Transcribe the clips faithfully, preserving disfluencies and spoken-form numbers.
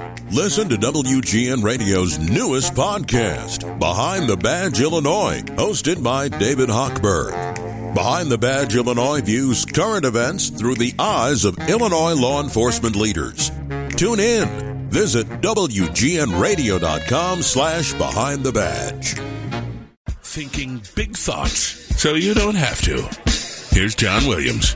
Listen to W G N Radio's newest podcast, Behind the Badge Illinois, hosted by David Hochberg. Behind the Badge Illinois views current events through the eyes of Illinois law enforcement leaders. Tune in. Visit W G N radio dot com slash behind the badge. Thinking big thoughts so you don't have to. Here's John Williams.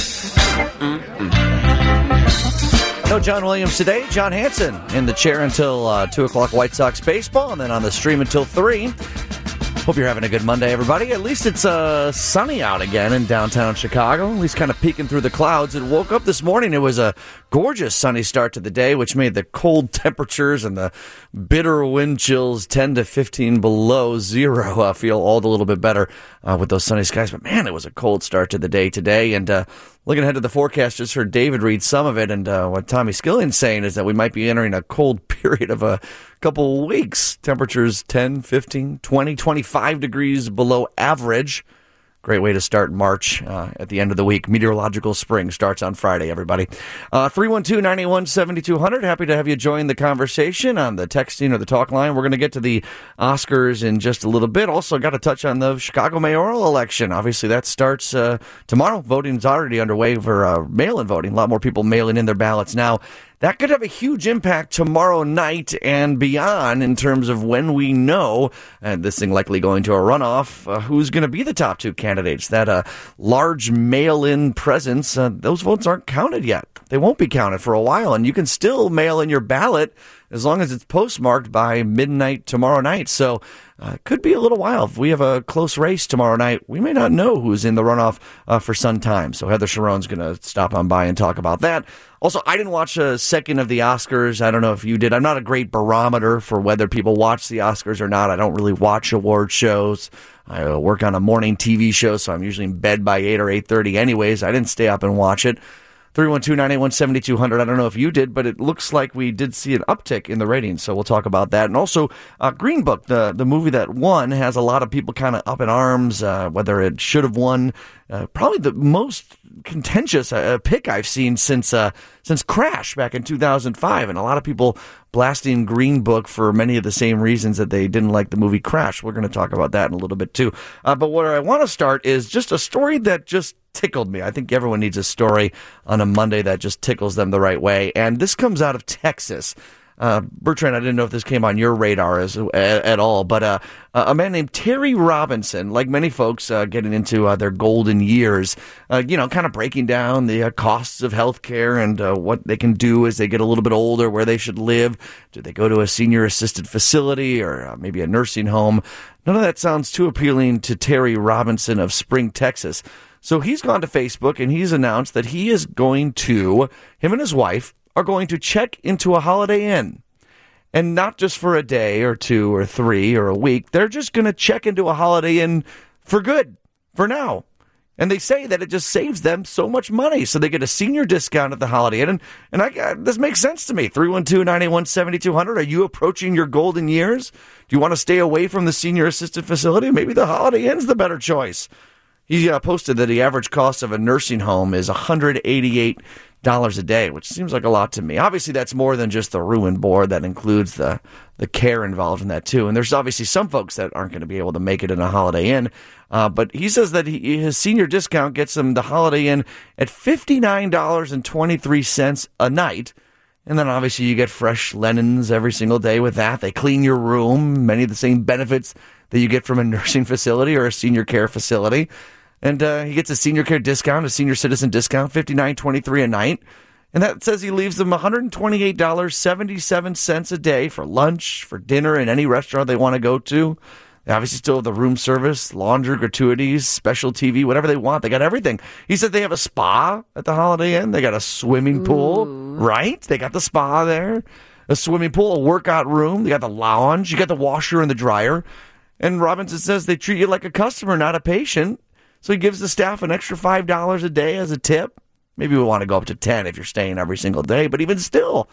No John Williams today. John Hanson in the chair until uh, two o'clock White Sox baseball, and then on the stream until three. Hope you're having a good Monday, everybody. At least it's uh, sunny out again in downtown Chicago, at least kind of peeking through the clouds. It woke up this morning. It was a gorgeous sunny start to the day, which made the cold temperatures and the bitter wind chills ten to fifteen below zero uh, feel all a little bit better uh, with those sunny skies. But, man, it was a cold start to the day today. And uh, looking ahead to the forecast, just heard David read some of it. And uh, what Tommy Skillion's saying is that we might be entering a cold period of a couple of weeks. Temperatures ten, fifteen, twenty, twenty-five degrees below average. Great way to start March uh, at the end of the week. Meteorological spring starts on Friday, everybody. Uh, three one two, nine one, seven two zero zero. Happy to have you join the conversation on the texting or the talk line. We're going to get to the Oscars in just a little bit. Also got to touch on the Chicago mayoral election. Obviously, that starts uh, tomorrow. Voting's already underway for uh, mail-in voting. A lot more people mailing in their ballots now. That could have a huge impact tomorrow night and beyond in terms of when we know, and this thing likely going to a runoff, uh, who's going to be the top two candidates. That uh, large mail-in presence, uh, those votes aren't counted yet. They won't be counted for a while, and you can still mail in your ballot as long as it's postmarked by midnight tomorrow night. So uh, it could be a little while. If we have a close race tomorrow night, we may not know who's in the runoff uh, for some time. So Heather Sharon's going to stop on by and talk about that. Also, I didn't watch a second of the Oscars. I don't know if you did. I'm not a great barometer for whether people watch the Oscars or not. I don't really watch award shows. I work on a morning T V show, so I'm usually in bed by eight or eight thirty anyways. I didn't stay up and watch it. three one two, nine eight one, seven two zero zero. I don't know if you did, but it looks like we did see an uptick in the ratings, so we'll talk about that. And also, uh, Green Book, the, the movie that won, has a lot of people kind of up in arms, uh, whether it should have won. Uh, probably the most contentious uh, pick I've seen since uh, since Crash back in two thousand five, and a lot of people blasting Green Book for many of the same reasons that they didn't like the movie Crash. We're going to talk about that in a little bit, too. Uh, but where I want to start is just a story that just tickled me. I think everyone needs a story on a Monday that just tickles them the right way. And this comes out of Texas. Uh, Bertrand, I didn't know if this came on your radar as, uh, at all, but uh, a man named Terry Robinson, like many folks uh, getting into uh, their golden years, uh, you know, kind of breaking down the uh, costs of healthcare and uh, what they can do as they get a little bit older, where they should live. Do they go to a senior-assisted facility or uh, maybe a nursing home? None of that sounds too appealing to Terry Robinson of Spring, Texas. So he's gone to Facebook and he's announced that he is going to, him and his wife, are going to check into a Holiday Inn. And not just for a day or two or three or a week. They're just going to check into a Holiday Inn for good, for now. And they say that it just saves them so much money. So they get a senior discount at the Holiday Inn. And, and I, uh, this makes sense to me. three one two, nine eight one, seven two zero zero. Are you approaching your golden years? Do you want to stay away from the senior assisted facility? Maybe the Holiday Inn's the better choice. He uh, posted that the average cost of a nursing home is one hundred eighty-eight dollars a day, which seems like a lot to me. Obviously, that's more than just the room and board. That includes the, the care involved in that, too. And there's obviously some folks that aren't going to be able to make it in a Holiday Inn. Uh, but he says that he, his senior discount gets him the Holiday Inn at fifty-nine dollars and twenty-three cents a night. And then obviously you get fresh linens every single day with that. They clean your room, many of the same benefits that you get from a nursing facility or a senior care facility. And uh, he gets a senior care discount, a senior citizen discount, fifty-nine dollars and twenty-three cents a night. And that says he leaves them one hundred twenty-eight dollars and seventy-seven cents a day for lunch, for dinner, in any restaurant they want to go to. They obviously still have the room service, laundry, gratuities, special T V, whatever they want. They got everything. He said they have a spa at the Holiday Inn. They got a swimming pool, Ooh. right? They got the spa there, a swimming pool, a workout room. They got the lounge. You got the washer and the dryer. And Robinson says they treat you like a customer, not a patient. So he gives the staff an extra five dollars a day as a tip. Maybe we want to go up to ten if you're staying every single day. But even still,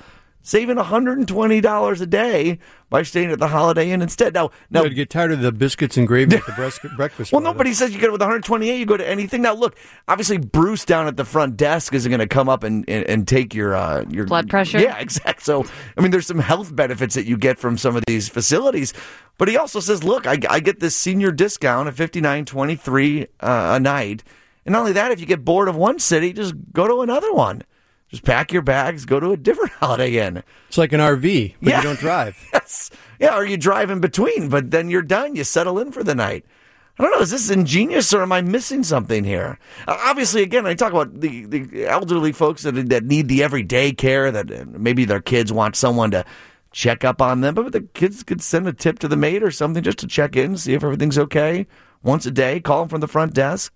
saving one hundred twenty dollars a day by staying at the Holiday Inn instead. Now, now you get tired of the biscuits and gravy at the breast- breakfast. Well, spot. nobody says you go with one hundred twenty-eight, you go to anything. Now, look, obviously, Bruce down at the front desk isn't going to come up and, and, and take your uh, your blood pressure. Yeah, exactly. So, I mean, there's some health benefits that you get from some of these facilities. But he also says, look, I, I get this senior discount of fifty-nine twenty-three uh, a night. And not only that, if you get bored of one city, just go to another one. Just pack your bags, go to a different Holiday Inn. It's like an R V, but yeah. you don't drive. Yes. Yeah, or you drive in between, but then you're done. You settle in for the night. I don't know, is this ingenious or am I missing something here? Uh, obviously, again, I talk about the, the elderly folks that, that need the everyday care, that uh, maybe their kids want someone to check up on them, but the kids could send a tip to the maid or something just to check in, see if everything's okay. Once a day, call them from the front desk.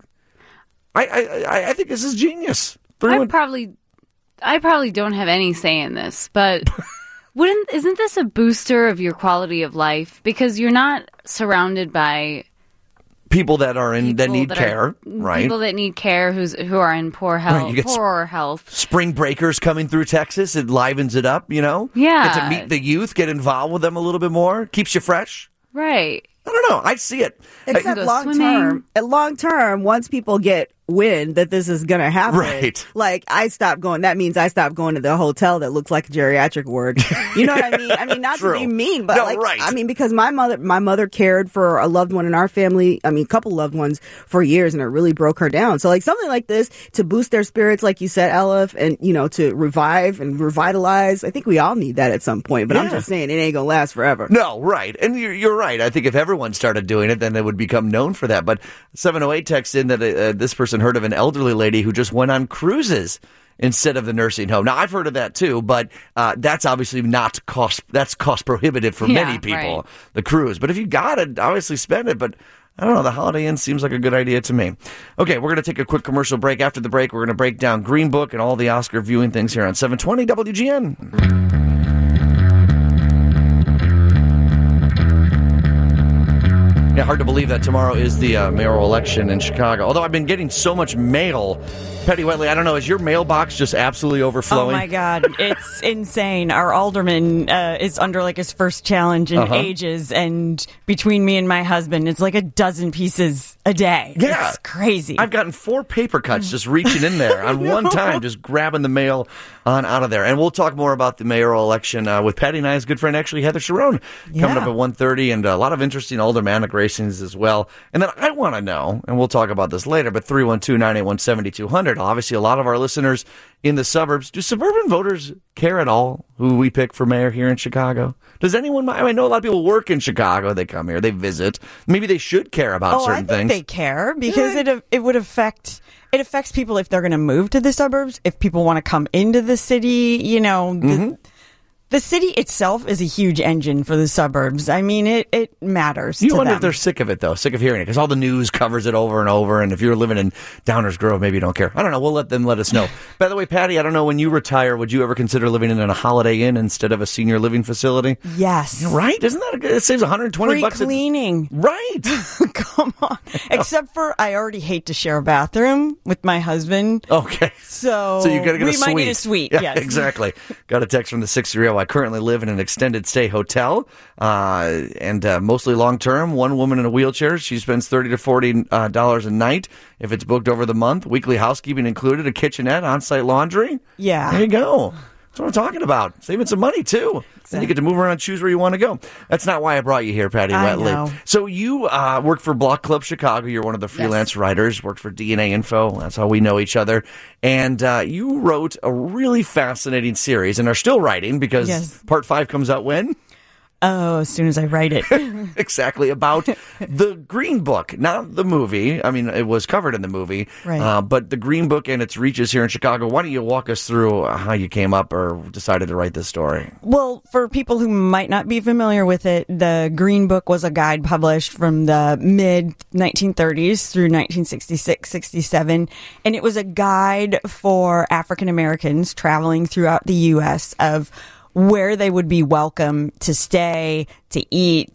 I I, I, I think this is genius. I probably... I probably don't have any say in this, but wouldn't isn't this a booster of your quality of life? Because you're not surrounded by people that are in that need that care, are, right? People that need care who's who are in poor health, right, you get poor health. Spring breakers coming through Texas, it livens it up, you know? Yeah. Get to meet the youth, get involved with them a little bit more, keeps you fresh. Right. I don't know. I see it. Except I, long term. At long term, once people get wind that this is going to happen, right? Like I stopped going. That means I stopped going to the hotel that looks like a geriatric ward. You know what I mean? I mean, not to be mean, but no, like, right. I mean, because my mother, my mother cared for a loved one in our family. I mean, a couple loved ones for years, and it really broke her down. So, like something like this to boost their spirits, like you said, Elif, and you know, to revive and revitalize. I think we all need that at some point. But yeah. I'm just saying, it ain't gonna last forever. No, right, and you're, you're right. I think if everyone started doing it, then it would become known for that. But seven oh eight texts in that uh, this person heard of an elderly lady who just went on cruises instead of the nursing home. Now, I've heard of that too, but uh, that's obviously not cost. That's cost prohibitive for yeah, many people, right. the cruise. But if you got it, obviously spend it. But I don't know, the Holiday Inn seems like a good idea to me. Okay, we're going to take a quick commercial break. After the break, we're going to break down Green Book and all the Oscar viewing things here on seven twenty W G N. Yeah, hard to believe that tomorrow is the uh, mayoral election in Chicago. Although I've been getting so much mail. Petty Whiteley, I don't know, is your mailbox just absolutely overflowing? Oh, my God. It's insane. Our alderman uh, is under, like, his first challenge in uh-huh. ages, and between me and my husband, it's like a dozen pieces a day. Yeah. It's crazy. I've gotten four paper cuts just reaching in there on one time, just grabbing the mail on out of there. And we'll talk more about the mayoral election uh, with Patty and I's good friend, actually, Heather Sharon, coming Yeah. up at one thirty, and a lot of interesting aldermanic racings as well. And then I want to know, and we'll talk about this later, but three one two, nine eight one, seven two zero zero. Obviously, a lot of our listeners in the suburbs, do suburban voters care at all who we pick for mayor here in Chicago? Does anyone, I, mean, I know a lot of people work in Chicago, they come here, they visit. Maybe they should care about oh, certain I think things. they care because Yeah. it it would affect it affects people if they're going to move to the suburbs, if people want to come into the city. You know, the, Mm-hmm. the city itself is a huge engine for the suburbs. I mean, it it matters. You to wonder them. if they're sick of it, though, sick of hearing it, because all the news covers it over and over, and if you're living in Downers Grove, maybe you don't care. I don't know. We'll let them let us know. By the way, Patty, I don't know, when you retire, would you ever consider living in a Holiday Inn instead of a senior living facility? Yes. Right? Isn't that a good? It saves one hundred twenty Free bucks. cleaning. A, right. Come on. Except for I already hate to share a bathroom with my husband. Okay. So, So you got to get we a suite. might get a suite. Yeah, yes. exactly. Got a text from the six three zero. I currently live in an extended stay hotel, uh, and uh, mostly long term. One woman in a wheelchair. She spends thirty to forty uh, dollars a night if it's booked over the month. Weekly housekeeping included, a kitchenette, on site laundry. Yeah. There you go. That's what I'm talking about. Saving some money, too. Then you get to move around and choose where you want to go. That's not why I brought you here, Patty I Whiteley. know. So you uh, work for Block Club Chicago. You're one of the freelance writers. Worked for D N A Info. That's how we know each other. And uh, you wrote a really fascinating series and are still writing because Yes. part five comes out when? Oh, as soon as I write it. Exactly, about the Green Book, not the movie. I mean, it was covered in the movie, Right. uh, but the Green Book and its reaches here in Chicago. Why don't you walk us through how you came up or decided to write this story? Well, for people who might not be familiar with it, the Green Book was a guide published from the mid nineteen thirties through nineteen sixty-six, sixty-seven. And it was a guide for African Americans traveling throughout the U S of where they would be welcome to stay, to eat,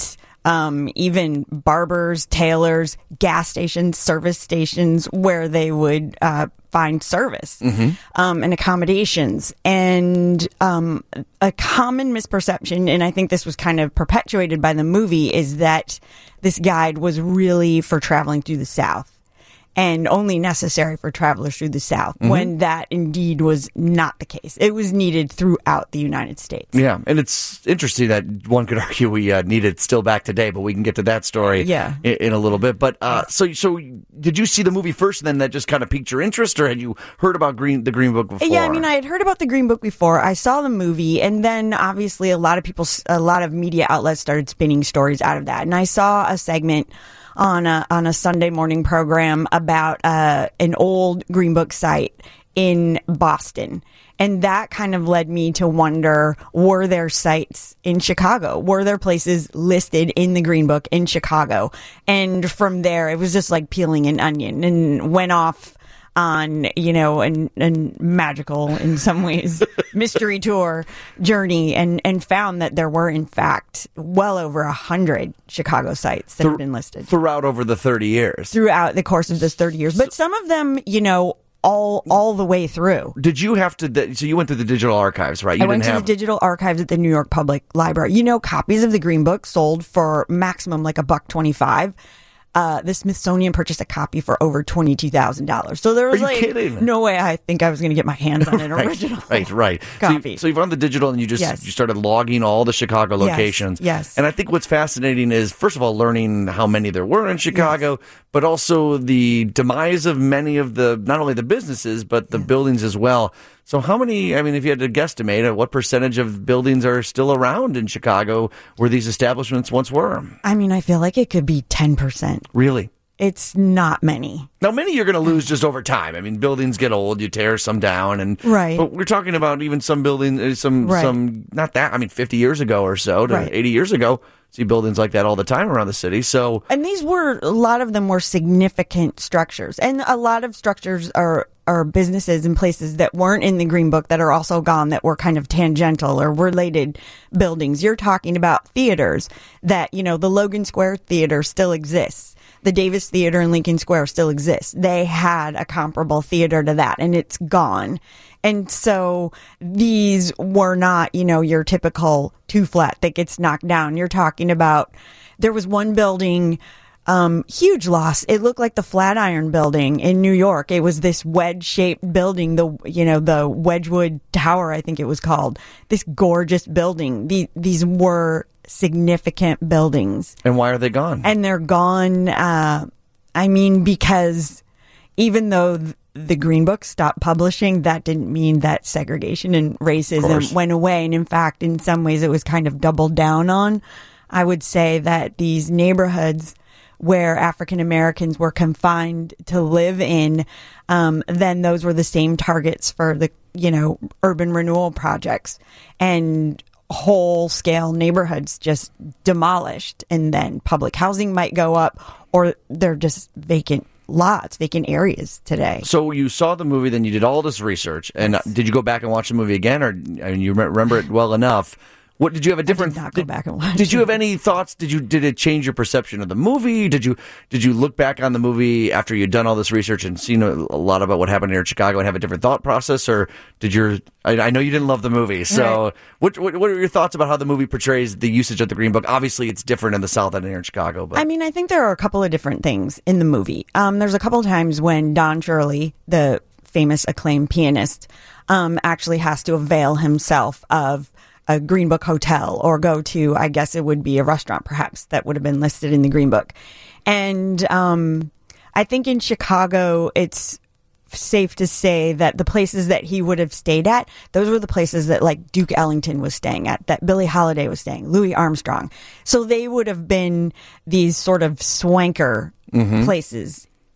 um, even barbers, tailors, gas stations, service stations where they would uh, find service mm-hmm. um, and accommodations. And um, a common misperception, and I think this was kind of perpetuated by the movie, is that this guide was really for traveling through the South and only necessary for travelers through the South, mm-hmm. when that indeed was not the case. It was needed throughout the United States. Yeah, and it's interesting that one could argue we uh, need it still back today, but we can get to that story yeah. in, in a little bit. But uh, so, so did you see the movie first, and then that just kind of piqued your interest, or had you heard about Green the Green Book before? Yeah, I mean, I had heard about the Green Book before. I saw the movie, and then obviously a lot of people, a lot of media outlets started spinning stories out of that. And I saw a segment on a on a Sunday morning program about uh, an old Green Book site in Boston. And that kind of led me to wonder, were there sites in Chicago? Were there places listed in the Green Book in Chicago? And from there, it was just like peeling an onion, and went off on, you know, an, an magical, in some ways, mystery tour journey, and, and found that there were, in fact, well over a hundred Chicago sites that Th- have been listed. Throughout over the thirty years. Throughout the course of this thirty years. But some of them, you know, all all the way through. Did you have to, so you went to the digital archives, right? You I went didn't to have... the digital archives at the New York Public Library. You know, copies of the Green Book sold for maximum like a buck twenty-five. Uh, the Smithsonian purchased a copy for over twenty-two thousand dollars. So there was Are you like kidding? no way I think I was going to get my hands on an right, original right, right. copy. So, you, so you've on the digital, and you just Yes. you started logging all the Chicago Yes, locations. yes. And I think what's fascinating is, first of all, learning how many there were in Chicago, yes. but also the demise of many of the, not only the businesses, but the yeah. buildings as well. So how many, I mean, if you had to guesstimate, what percentage of buildings are still around in Chicago where these establishments once were? I mean, I feel like it could be ten percent. Really? It's not many. Now, many you're going to lose just over time. I mean, buildings get old, you tear some down, and right. But we're talking about even some buildings, some right. some not that. I mean, fifty years ago or so to right. eighty years ago, see buildings like that all the time around the city. So, and these were a lot of them were significant structures, and a lot of structures are are businesses and places that weren't in the Green Book that are also gone, that were kind of tangential or related buildings. You're talking about theaters that, you know, the Logan Square Theater still exists. The Davis Theater in Lincoln Square still exists. They had a comparable theater to that, and it's gone. And so these were not, you know, your typical two flat that gets knocked down. You're talking about, there was one building, um, huge loss. It looked like the Flatiron Building in New York. It was this wedge-shaped building, the, you know, the Wedgwood Tower, I think it was called. This gorgeous building. The, these were significant buildings. And why are they gone? And they're gone, uh, I mean, because even though th- the Green Book stopped publishing, that didn't mean that segregation and racism went away. And in fact, in some ways, it was kind of doubled down on. I would say that these neighborhoods where African Americans were confined to live in, um, then those were the same targets for the, you know, urban renewal projects. And whole scale neighborhoods just demolished, and then public housing might go up, or they're just vacant lots, vacant areas today. So you saw the movie, then you did all this research, and Yes. did you go back and watch the movie again, or I mean, you remember it well enough? What did you have a different? I did not go back and watch Did you it. have any thoughts? Did you did it change your perception of the movie? Did you did you look back on the movie after you'd done all this research and seen a, a lot about what happened here in Chicago and have a different thought process, or did your? I, I know you didn't love the movie, so Right. what, what what are your thoughts about how the movie portrays the usage of the Green Book? Obviously, it's different in the South than here in Chicago, but I mean, I think there are a couple of different things in the movie. Um, there's a couple of times when Don Shirley, the famous acclaimed pianist, um, actually has to avail himself of a Green Book hotel, or go to, I guess it would be a restaurant perhaps that would have been listed in the Green Book. And um, I think in Chicago, it's safe to say that the places that he would have stayed at, those were the places that like Duke Ellington was staying at, that Billie Holiday was staying, Louis Armstrong. So they would have been these sort of swanker mm-hmm. places.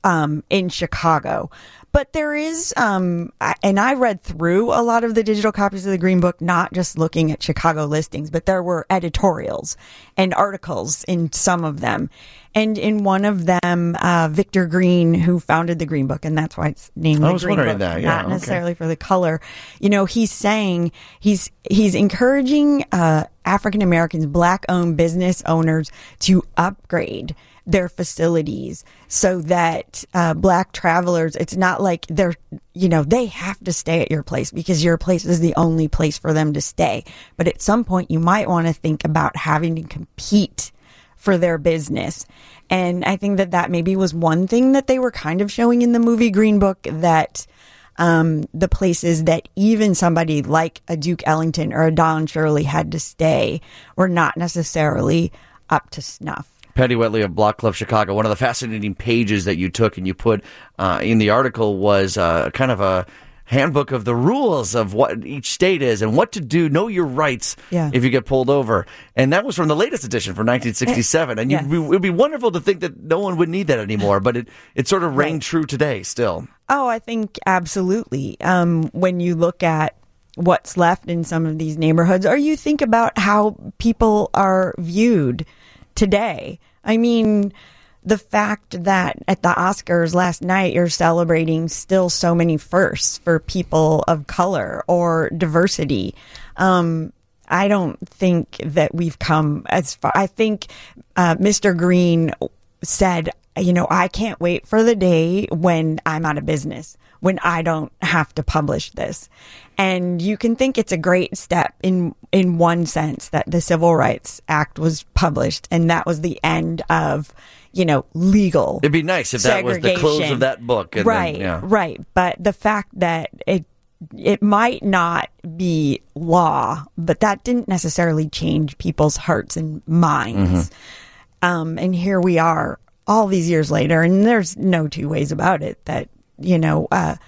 um, in Chicago. But there is, um, I- and I read through a lot of the digital copies of the Green Book, not just looking at Chicago listings, but there were editorials and articles in some of them. And in one of them, uh, Victor Green, who founded the Green Book, and that's why it's named I the was Green wondering Book, that, yeah, not okay. necessarily for the color. You know, he's saying he's he's encouraging uh, African Americans, black-owned business owners to upgrade their facilities so that uh, black travelers, it's not like they're, you know, they have to stay at your place because your place is the only place for them to stay. But at some point, you might want to think about having to compete for their business. And I think that that maybe was one thing that they were kind of showing in the movie Green Book, that um, the places that even somebody like a Duke Ellington or a Don Shirley had to stay were not necessarily up to snuff. Patty Wetley of Block Club Chicago. One of the fascinating pages that you took and you put uh, in the article was uh, kind of a handbook of the rules of what each state is and what to do, know your rights Yeah. if you get pulled over. And that was from the latest edition from nineteen sixty-seven. And Yes. you'd be, it would be wonderful to think that no one would need that anymore, but it, it sort of rang Right. true today still. Oh, I think absolutely. Um, when you look at what's left in some of these neighborhoods, or you think about how people are viewed today. I mean, the fact that at the Oscars last night, you're celebrating still so many firsts for people of color or diversity. Um, I don't think that we've come as far. I think uh, Mister Green said, you know, I can't wait for the day when I'm out of business, when I don't have to publish this. And you can think it's a great step in in one sense that the Civil Rights Act was published and that was the end of, you know, legal It'd be nice if that was the close segregation. of that book. And right, then, yeah. right. But the fact that it it might not be law, but that didn't necessarily change people's hearts and minds. Mm-hmm. Um, and here we are all these years later, and there's no two ways about it that, you know, uh,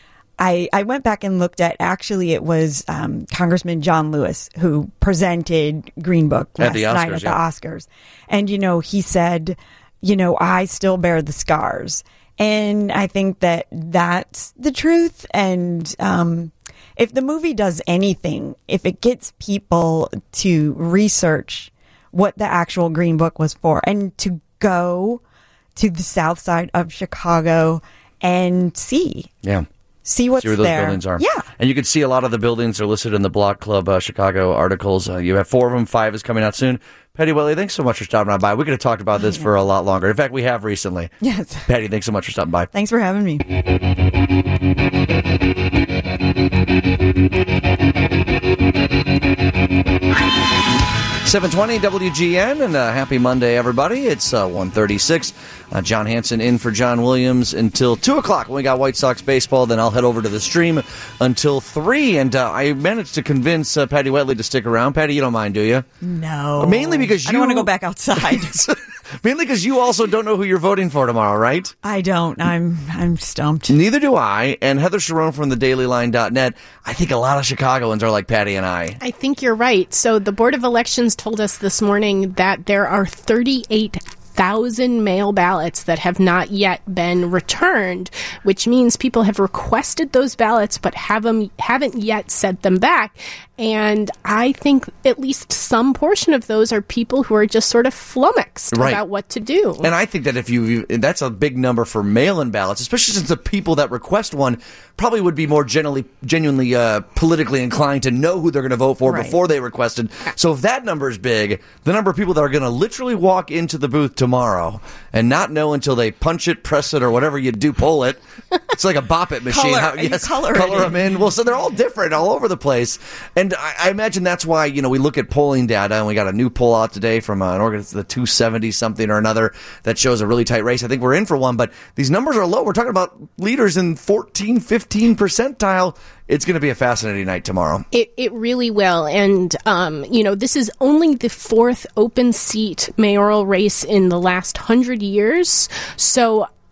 I, I went back and looked at, actually, it was um, Congressman John Lewis who presented Green Book At last the night Oscars, at yeah. the Oscars. And, you know, he said, you know, I still bear the scars. And I think that that's the truth. And um, if the movie does anything, if it gets people to research what the actual Green Book was for and to go to the south side of Chicago and see. Yeah. See what's See where those there. buildings are. Yeah. And you can see a lot of the buildings are listed in the Block Club uh, Chicago articles. Uh, you have four of them. Five is coming out soon. Patty Wetley, thanks so much for stopping on by. We could have talked about this for a lot longer. In fact, we have recently. Yes. Patty, thanks so much for stopping by. Thanks for having me. seven twenty W G N, and uh, happy Monday, everybody. It's uh, one thirty-six. Uh, John Hanson in for John Williams until two o'clock when we got White Sox baseball. Then I'll head over to the stream until three. And uh, I managed to convince uh, Patty Wetley to stick around. Patty, you don't mind, do you? No. Mainly because you I don't want to go back outside. Mainly because you also don't know who you're voting for tomorrow, right? I don't. I'm I'm stumped. Neither do I. And Heather Sharon from the daily line dot net, I think a lot of Chicagoans are like Patty and I. I think you're right. So the Board of Elections told us this morning that there are thirty-eight thousand mail ballots that have not yet been returned, which means people have requested those ballots but have them, haven't yet sent them back. And I think at least some portion of those are people who are just sort of flummoxed Right. about what to do. And I think that if you, that's a big number for mail-in ballots, especially since the people that request one probably would be more generally, genuinely uh, politically inclined to know who they're going to vote for Right. before they requested. So if that number is big, the number of people that are going to literally walk into the booth tomorrow and not know until they punch it, press it, or whatever you do, pull it. It's like a bop it machine. Color- How- you yes, color it color in. them in. Well, so they're all different all over the place. And I, I imagine that's why, you know, we look at polling data, and we got a new poll out today from uh, an organization, the two seventy something or another, that shows a really tight race. I think we're in for one, but these numbers are low. We're talking about leaders in fourteen, fifteen percentile. It's going to be a fascinating night tomorrow. It it really will. And, um, you know, this is only the fourth open seat mayoral race in the last hundred years. So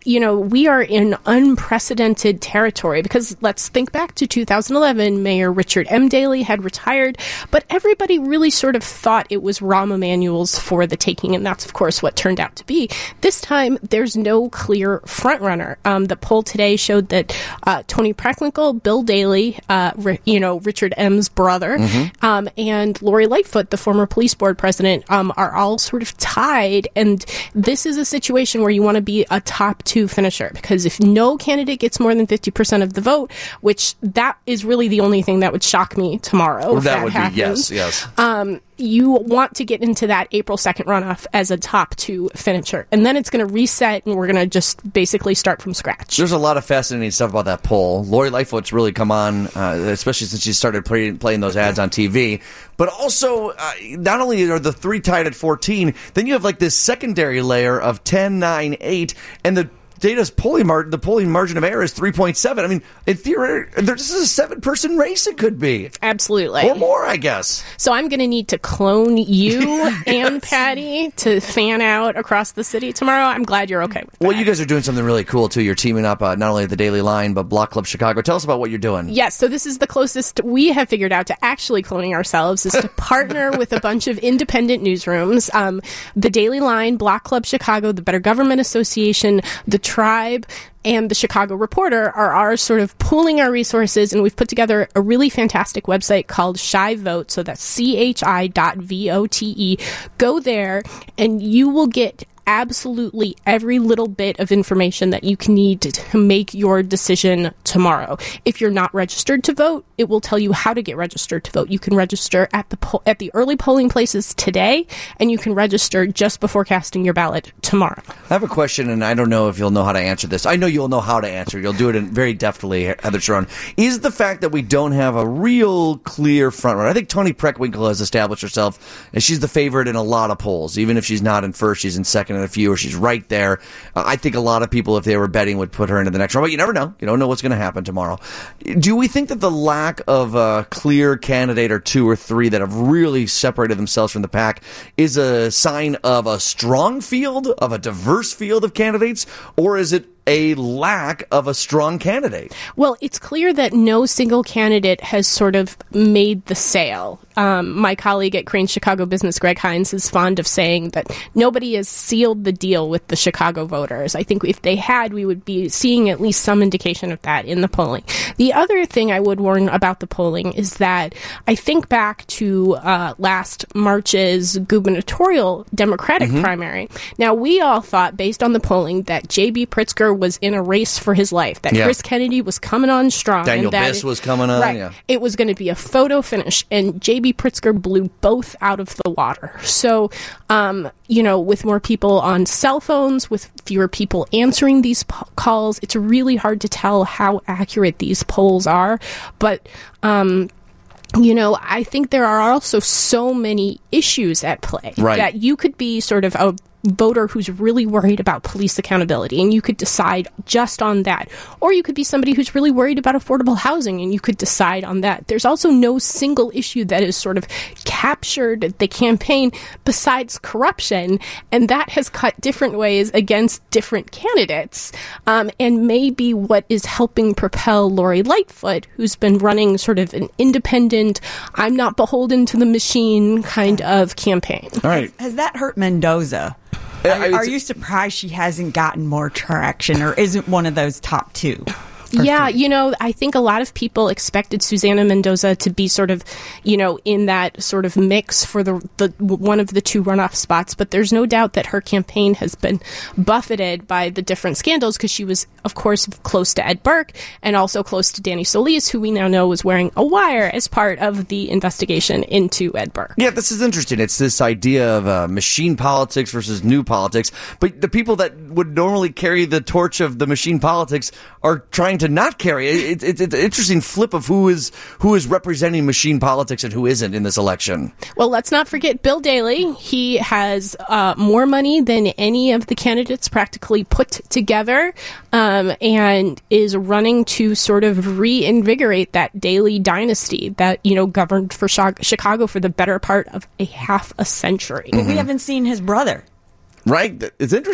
you know, we are in unprecedented territory because let's think back to two thousand eleven. Mayor Richard M. Daley had retired, but everybody really sort of thought it was Rahm Emanuel's for the taking, and that's, of course, what turned out to be. This time, there's no clear frontrunner. Um, the poll today showed that uh, Tony Preckwinkle, Bill Daley, uh, ri- you know, Richard M.'s brother, mm-hmm. um, and Lori Lightfoot, the former police board president, um, are all sort of tied, and this is a situation where you want to be a top two finisher, because if no candidate gets more than fifty percent of the vote, which that is really the only thing that would shock me tomorrow. Well, if that, that would happens. be, yes, yes. Um, you want to get into that April second runoff as a top two finisher. And then it's going to reset, and we're going to just basically start from scratch. There's a lot of fascinating stuff about that poll. Lori Lightfoot's really come on, uh, especially since she started play, playing those ads on T V. But also, uh, not only are the three tied at fourteen, then you have like this secondary layer of ten, nine, eight, and the data's polling margin, the polling margin of error is three point seven. I mean, in theory, this is a seven-person race it could be. Absolutely. Or more, I guess. So I'm going to need to clone you yes. and Patty to fan out across the city tomorrow. I'm glad you're okay with that. Well, you guys are doing something really cool, too. You're teaming up uh, not only at the Daily Line, but Block Club Chicago. Tell us about what you're doing. Yes, so this is the closest we have figured out to actually cloning ourselves, is to partner with a bunch of independent newsrooms. Um, the Daily Line, Block Club Chicago, the Better Government Association, the Tribe, and the Chicago Reporter are our sort of pooling our resources, and we've put together a really fantastic website called Chi Vote, so that's C H I dot V O T E. Go there, and you will get absolutely every little bit of information that you can need to, to make your decision tomorrow. If you're not registered to vote, it will tell you how to get registered to vote. You can register at the po- at the early polling places today, and you can register just before casting your ballot tomorrow. I have a question, and I don't know if you'll know how to answer this. I know you'll know how to answer. You'll do it in very deftly, Heather Sharon. Is the fact that we don't have a real clear frontrunner? I think Toni Preckwinkle has established herself, and she's the favorite in a lot of polls. Even if she's not in first, she's in second in a few, or she's right there. Uh, I think a lot of people, if they were betting, would put her into the next round. But you never know. You don't know what's going to happen tomorrow. Do we think that the lack of a clear candidate or two or three that have really separated themselves from the pack is a sign of a strong field, of a diverse field of candidates, or is it a lack of a strong candidate? Well, it's clear that no single candidate has sort of made the sale. Um, my colleague at Crain's Chicago Business, Greg Hines, is fond of saying that nobody has sealed the deal with the Chicago voters. I think if they had, we would be seeing at least some indication of that in the polling. The other thing I would warn about the polling is that I think back to uh, last March's gubernatorial Democratic mm-hmm. primary. Now, we all thought, based on the polling, that J B. Pritzker was in a race for his life, that yeah. Chris Kennedy was coming on strong. Daniel and that Biss was coming on. Right. Yeah. It was going to be a photo finish, and J B. Pritzker blew both out of the water. So, um, you know, with more people on cell phones, with fewer people answering these po- calls, it's really hard to tell how accurate these polls are. But, um, you know, I think there are also so many issues at play right. that you could be sort of a voter who's really worried about police accountability, and you could decide just on that. Or you could be somebody who's really worried about affordable housing, and you could decide on that. There's also no single issue that has sort of captured the campaign besides corruption, and that has cut different ways against different candidates, um, and maybe what is helping propel Lori Lightfoot, who's been running sort of an independent, I'm not beholden to the machine kind of campaign. All right. Has, has that hurt Mendoza? Are, are you surprised she hasn't gotten more traction, or isn't one of those top two? Yeah, you know, I think a lot of people expected Susana Mendoza to be sort of, you know, in that sort of mix for the, the one of the two runoff spots. But there's no doubt that her campaign has been buffeted by the different scandals, because she was, of course, close to Ed Burke and also close to Danny Solis, who we now know was wearing a wire as part of the investigation into Ed Burke. Yeah, this is interesting. It's this idea of uh, machine politics versus new politics. But the people that would normally carry the torch of the machine politics are trying to to not carry it. It's, it's, it's an interesting flip of who is who is representing machine politics and who isn't in this election. Well, let's not forget Bill Daley. He has uh, more money than any of the candidates practically put together, um, and is running to sort of reinvigorate that Daley dynasty that, you know, governed for Chicago for the better part of a half a century. Mm-hmm. We haven't seen his brother. Right? It's interesting.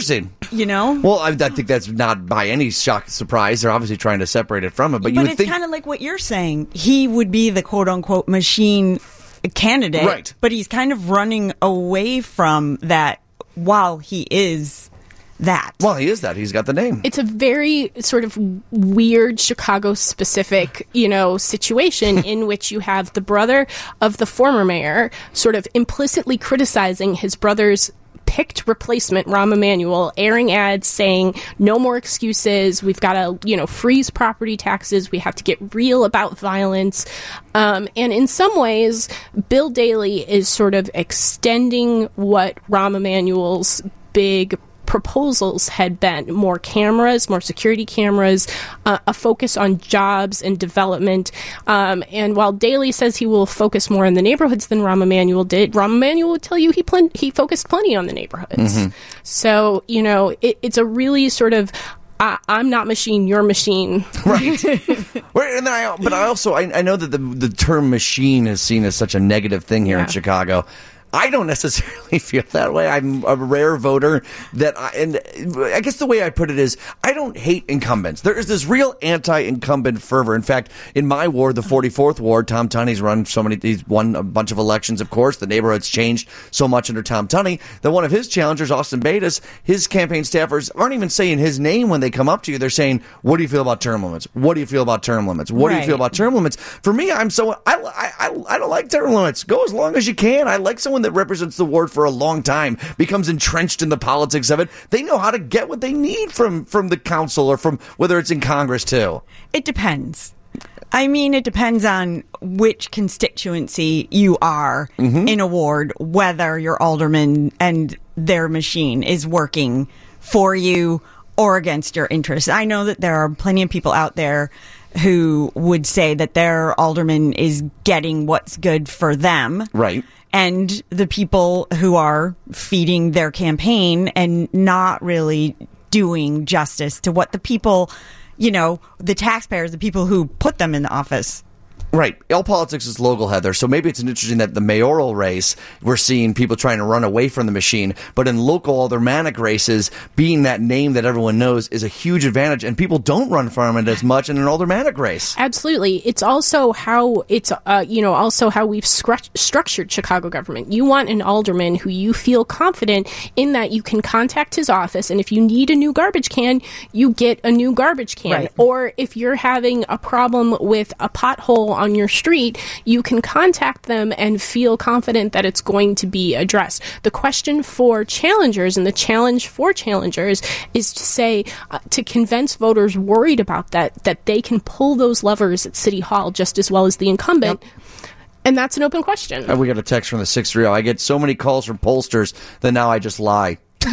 you know? Well, I, I think that's not by any shock surprise. They're obviously trying to separate it from it, but, But you would it's think kind of like what you're saying. He would be the quote-unquote machine candidate, Right. but he's kind of running away from that while he is that. Well, he is that. He's got the name. It's a very sort of weird Chicago-specific, you know, situation in which you have the brother of the former mayor sort of implicitly criticizing his brother's picked replacement, Rahm Emanuel, airing ads saying no more excuses. We've got to, you know, freeze property taxes. We have to get real about violence. Um, and in some ways, Bill Daley is sort of extending what Rahm Emanuel's big proposals had been: more cameras, more security cameras, uh, a focus on jobs and development. Um, and while Daley says he will focus more on the neighborhoods than Rahm Emanuel did, Rahm Emanuel would tell you he plen- he focused plenty on the neighborhoods. Mm-hmm. So, you know, it, it's a really sort of I, I'm not machine, you're machine. Right. Right, and then I, but I also I, I know that the the term machine is seen as such a negative thing here Yeah. in Chicago. I don't necessarily feel that way. I'm a rare voter that, I, and I guess the way I put it is, I don't hate incumbents. There is this real anti-incumbent fervor. In fact, in my ward, the forty-fourth ward, Tom Tunney's run so many, he's won a bunch of elections, of course. The neighborhood's changed so much under Tom Tunney that one of his challengers, Austin Betas, his campaign staffers aren't even saying his name when they come up to you. They're saying, what do you feel about term limits? What do you feel about term limits? What do you Right. feel about term limits? For me, I'm so, I, I, I, I don't like term limits. Go as long as you can. I like someone that represents the ward for a long time, becomes entrenched in the politics of it. They know how to get what they need from from the council or from whether it's in Congress too. It depends. I mean, it depends on which constituency you are in a ward, whether your alderman and their machine is working for you or against your interests. I know that there are plenty of people out there who would say that their alderman is getting what's good for them. Right. And the people who are feeding their campaign and not really doing justice to what the people, you know, the taxpayers, the people who put them in the office. Right. All politics is local, Heather. So maybe it's interesting that the mayoral race, we're seeing people trying to run away from the machine. But in local aldermanic races, being that name that everyone knows is a huge advantage. And people don't run from it as much in an aldermanic race. Absolutely. It's also how it's, uh, you know, also how we've scru- structured Chicago government. You want an alderman who you feel confident in that you can contact his office, and if you need a new garbage can, you get a new garbage can. Right. Or if you're having a problem with a pothole on your street, you can contact them and feel confident that it's going to be addressed. The question for challengers and the challenge for challengers is to say, uh, to convince voters worried about that, that they can pull those levers at City Hall just as well as the incumbent. Yep. And that's an open question. Uh, we got a text from the six three zero. I get so many calls from pollsters that now I just lie.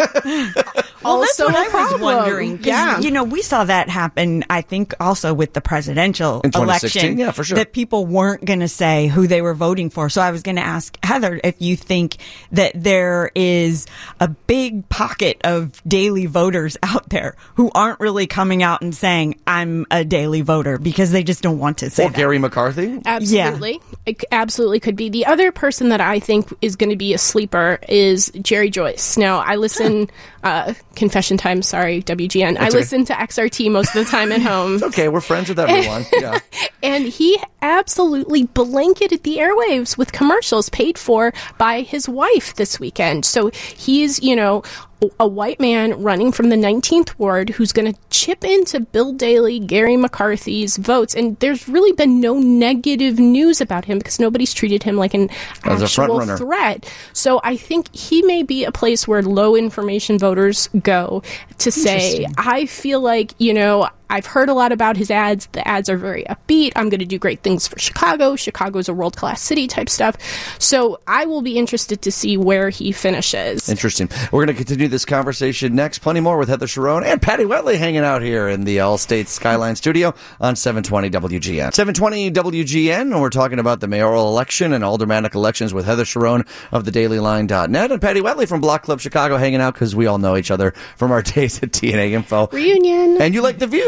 Well, that's Also what a I was problem. wondering. 'Cause, Yeah. you know, we saw that happen, I think, also with the presidential In twenty sixteen, election. yeah, for sure. That people weren't going to say who they were voting for. So I was going to ask Heather if you think that there is a big pocket of Daley voters out there who aren't really coming out and saying, I'm a Daley voter, because they just don't want to say Or that. Gary McCarthy. Absolutely. It c- absolutely could be. The other person that I think is going to be a sleeper is Jerry Joyce. Now, I listen, uh, confession time, sorry, W G N. That's I okay. listen to X R T most of the time at home. Okay, we're friends with everyone. Yeah. And he absolutely blanketed the airwaves with commercials paid for by his wife this weekend. So he's, you know, a white man running from the nineteenth ward who's going to chip into Bill Daley, Gary McCarthy's votes. And there's really been no negative news about him because nobody's treated him like an As a front actual runner. threat. So I think he may be a place where low information voters go to say, I feel like, you know, I've heard a lot about his ads. The ads are very upbeat. I'm going to do great things for Chicago. Chicago's a world-class city type stuff. So I will be interested to see where he finishes. Interesting. We're going to continue this conversation next. Plenty more with Heather Cherone and Patty Wetley hanging out here in the All-State Skyline studio on seven twenty W G N. seven twenty W G N, and we're talking about the mayoral election and aldermanic elections with Heather Cherone of the daily line dot net and Patty Wetley from Block Club Chicago hanging out because we all know each other from our days at T N A Info. Reunion. And you like the views.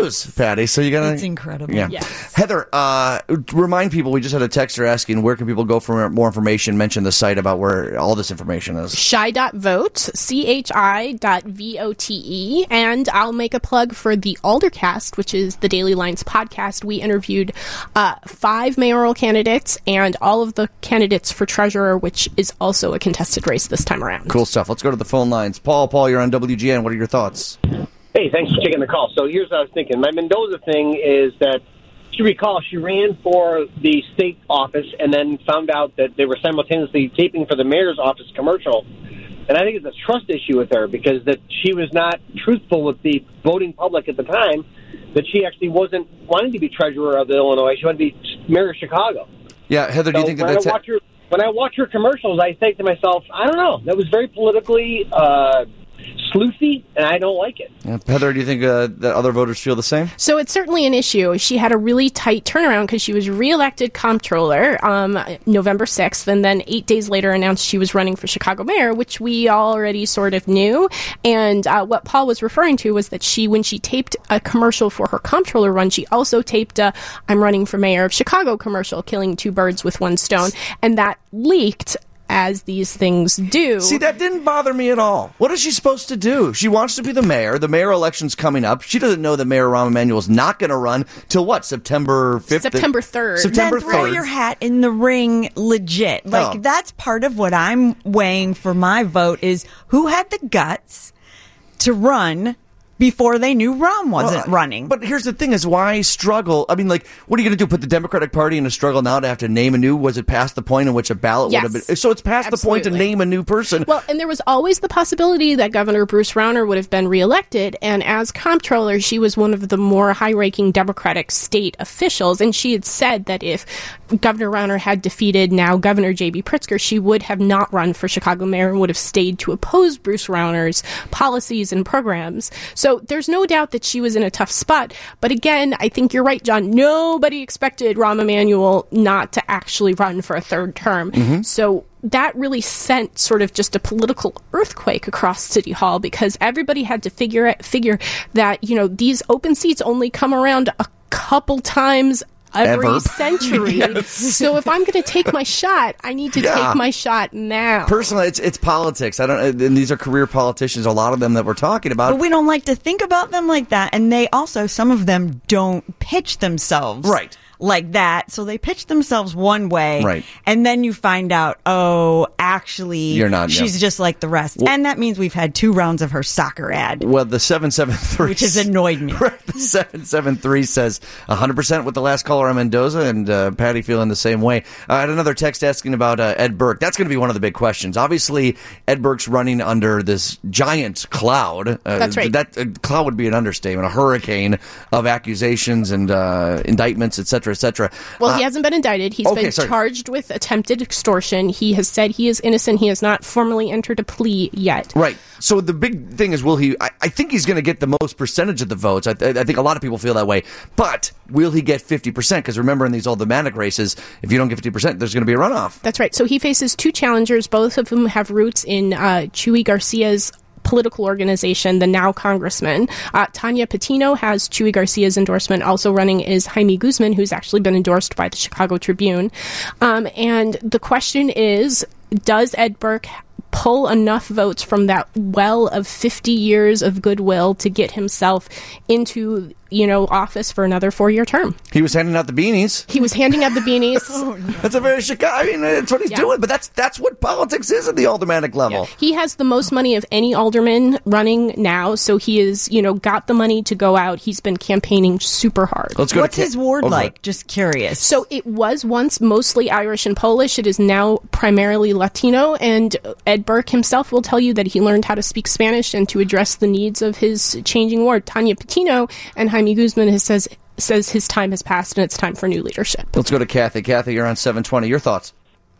knows, Patty. So you gotta. It's incredible. Yeah. Yes. Heather, uh, remind people. We just had a texter asking where can people go for more information. Mention the site about where all this information is. Chi dot vote, C H I dot V O T E, and I'll make a plug for the Aldercast, which is the Daily Lines podcast. We interviewed uh, five mayoral candidates and all of the candidates for treasurer, which is also a contested race this time around. Cool stuff. Let's go to the phone lines. Paul, Paul, you're on W G N. What are your thoughts? Hey, thanks for taking the call. So here's what I was thinking. My Mendoza thing is that, if you recall, she ran for the state office and then found out that they were simultaneously taping for the mayor's office commercial. And I think it's a trust issue with her because that she was not truthful with the voting public at the time, that she actually wasn't wanting to be treasurer of Illinois. She wanted to be mayor of Chicago. Yeah, Heather, do you So think that when that's... I watch her, when I watch her commercials, I think to myself, I don't know, that was very politically uh, sleuthy, and I don't like it. Yeah. Heather, do you think uh, that other voters feel the same? So it's certainly an issue. She had a really tight turnaround because she was reelected comptroller um, November sixth, and then eight days later announced she was running for Chicago mayor, which we already sort of knew. And uh, what Paul was referring to was that she, when she taped a commercial for her comptroller run, she also taped a I'm running for mayor of Chicago commercial, killing two birds with one stone. And that leaked, as these things do. See, that didn't bother me at all. What is she supposed to do? She wants to be the mayor. The mayor election's coming up. She doesn't know that Mayor Rahm Emanuel's not going to run till what, September fifth? September third. September Then throw third. your hat in the ring legit. Like, Oh. that's part of what I'm weighing for my vote is who had the guts to run before they knew Rahm wasn't Well, running. But here's the thing is why struggle? I mean, like, what are you going to do? Put the Democratic Party in a struggle now to have to name a new? Was it past the point in which a ballot Yes. would have been? So it's past the point to Absolutely. name a new person. Well, and there was always the possibility that Governor Bruce Rauner would have been reelected, and as comptroller, she was one of the more high-ranking Democratic state officials, and she had said that if Governor Rauner had defeated now Governor J B. Pritzker, she would have not run for Chicago mayor and would have stayed to oppose Bruce Rauner's policies and programs. So there's no doubt that she was in a tough spot. But again, I think you're right, John. Nobody expected Rahm Emanuel not to actually run for a third term. So that really sent sort of just a political earthquake across City Hall because everybody had to figure it, figure that, you know, these open seats only come around a couple times every Ever. century. Yes. So if I'm going to take my shot, I need to Yeah. take my shot now. Personally, it's it's politics. I don't. And these are career politicians. A lot of them that we're talking about. But we don't like to think about them like that. And they also, some of them don't pitch themselves Right. like that. So they pitch themselves one way. Right. And then you find out, oh, actually, You're not, she's yeah. just like the rest. And that means we've had two rounds of her soccer ad, Well, the seven seven three, which has annoyed me. Right, the seven seven three says one hundred percent with the last caller on Mendoza, and uh, Patty feeling the same way. Uh, I had another text asking about uh, Ed Burke. That's going to be one of the big questions. Obviously, Ed Burke's running under this giant cloud. Uh, That's right. That uh, cloud would be an understatement, a hurricane of accusations and uh, indictments, et cetera, et cetera. Well, Uh, he hasn't been indicted. He's okay, been sorry. charged with attempted extortion. He has said he is innocent. He has not formally entered a plea yet. Right. So the big thing is, will he? I, I think he's going to get the most percentage of the votes. I, I think a lot of people feel that way. But will he get fifty percent? Because remember, in these aldermanic races, if you don't get fifty percent, there's going to be a runoff. That's right. So he faces two challengers. Both of whom have roots in uh, Chuy Garcia's political organization, the Now Congressman. Uh, Tanya Patino has Chuy Garcia's endorsement. Also running is Jaime Guzman, who's actually been endorsed by the Chicago Tribune. Um, and the question is, does Ed Burke pull enough votes from that well of fifty years of goodwill to get himself into, you know, office for another four-year term? He was handing out the beanies. He was handing out the beanies. That's a very Chicago. I mean, that's what he's Yeah. doing. But that's that's what politics is at the aldermanic level. He has the most money of any alderman running now, so he is, you know, got the money to go out. He's been campaigning super hard. Let's go. What's to his ward over like? it. Just curious. So it was once mostly Irish and Polish. It is now primarily Latino, and Ed Burke himself will tell you that he learned how to speak Spanish and to address the needs of his changing ward. Tanya Patino and Jaime Guzman has says says his time has passed and it's time for new leadership. Let's go to Kathy. Kathy, you're on seven twenty. Your thoughts?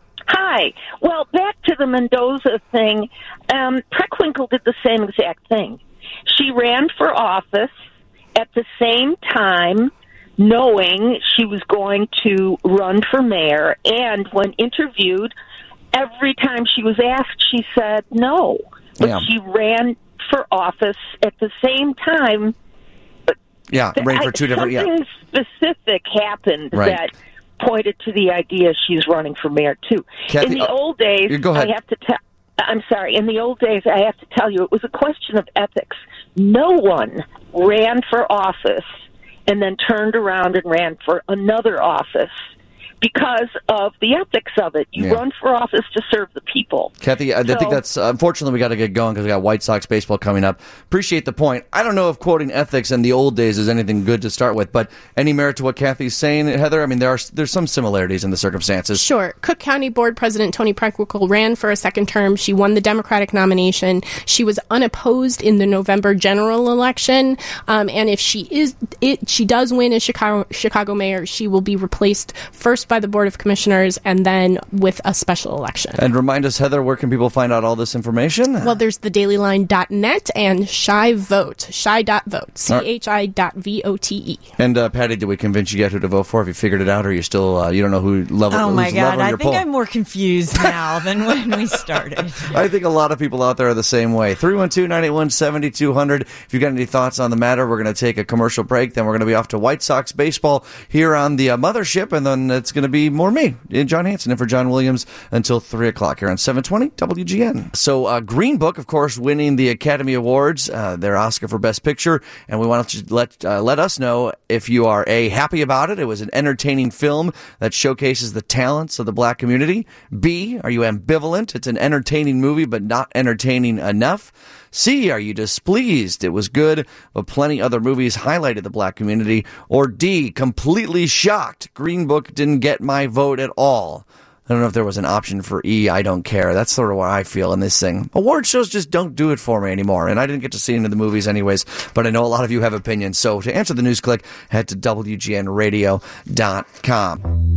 Hi. Well, back to the Mendoza thing. Um, Preckwinkle did the same exact thing. She ran for office at the same time, knowing she was going to run for mayor, and when interviewed, every time she was asked, she said no. But Yeah. she ran for office at the same time, Yeah, ran for two different. Yeah, something specific happened Right. that pointed to the idea she's running for mayor too. Kathy, in the uh, old days, go ahead. I have to tell. I'm sorry. In the old days, I have to tell you, it was a question of ethics. No one ran for office and then turned around and ran for another office because of the ethics of it. You Yeah. run for office to serve the people. Kathy, I So- think that's uh, unfortunately we got to get going because we got White Sox baseball coming up. Appreciate the point. I don't know if quoting ethics in the old days is anything good to start with, but any merit to what Kathy's saying, Heather? I mean, there are there's some similarities in the circumstances. Sure. Cook County Board President Toni Preckwinkle ran for a second term. She won the Democratic nomination. She was unopposed in the November general election. Um, and if she is, it, she does win as Chicago, Chicago mayor, she will be replaced first by the Board of Commissioners and then with a special election. And remind us, Heather, where can people find out all this information? Well, there's the dailyline dot net and Chi Vote, Chi dot vote, C H I dot V O T E. And uh, Patty, did we convince you yet who to vote for? Have you figured it out, or you still uh, you don't know who level? Oh my who's God! leveling I your think poll? I'm more confused now than when we started. I think a lot of people out there are the same way. three one two, nine eight one, seven two zero zero. If you've got any thoughts on the matter, we're going to take a commercial break. Then we're going to be off to White Sox baseball here on the uh, mothership, and then it's going to be more me, John Hanson, and for John Williams until three o'clock here on seven twenty W G N. So uh, Green Book, of course, winning the Academy Awards, uh, their Oscar for Best Picture, and we want to let uh, let us know if you are A, happy about it. It was an entertaining film that showcases the talents of the black community. B, are you ambivalent? It's an entertaining movie, but not entertaining enough. C, are you displeased? It was good, but plenty other movies highlighted the black community. Or D, completely shocked. Green Book didn't get my vote at all. I don't know if there was an option for E, I don't care. That's sort of what I feel in this thing. Award shows just don't do it for me anymore, and I didn't get to see any of the movies anyways, but I know a lot of you have opinions. So to answer the news click, head to W G N radio dot com.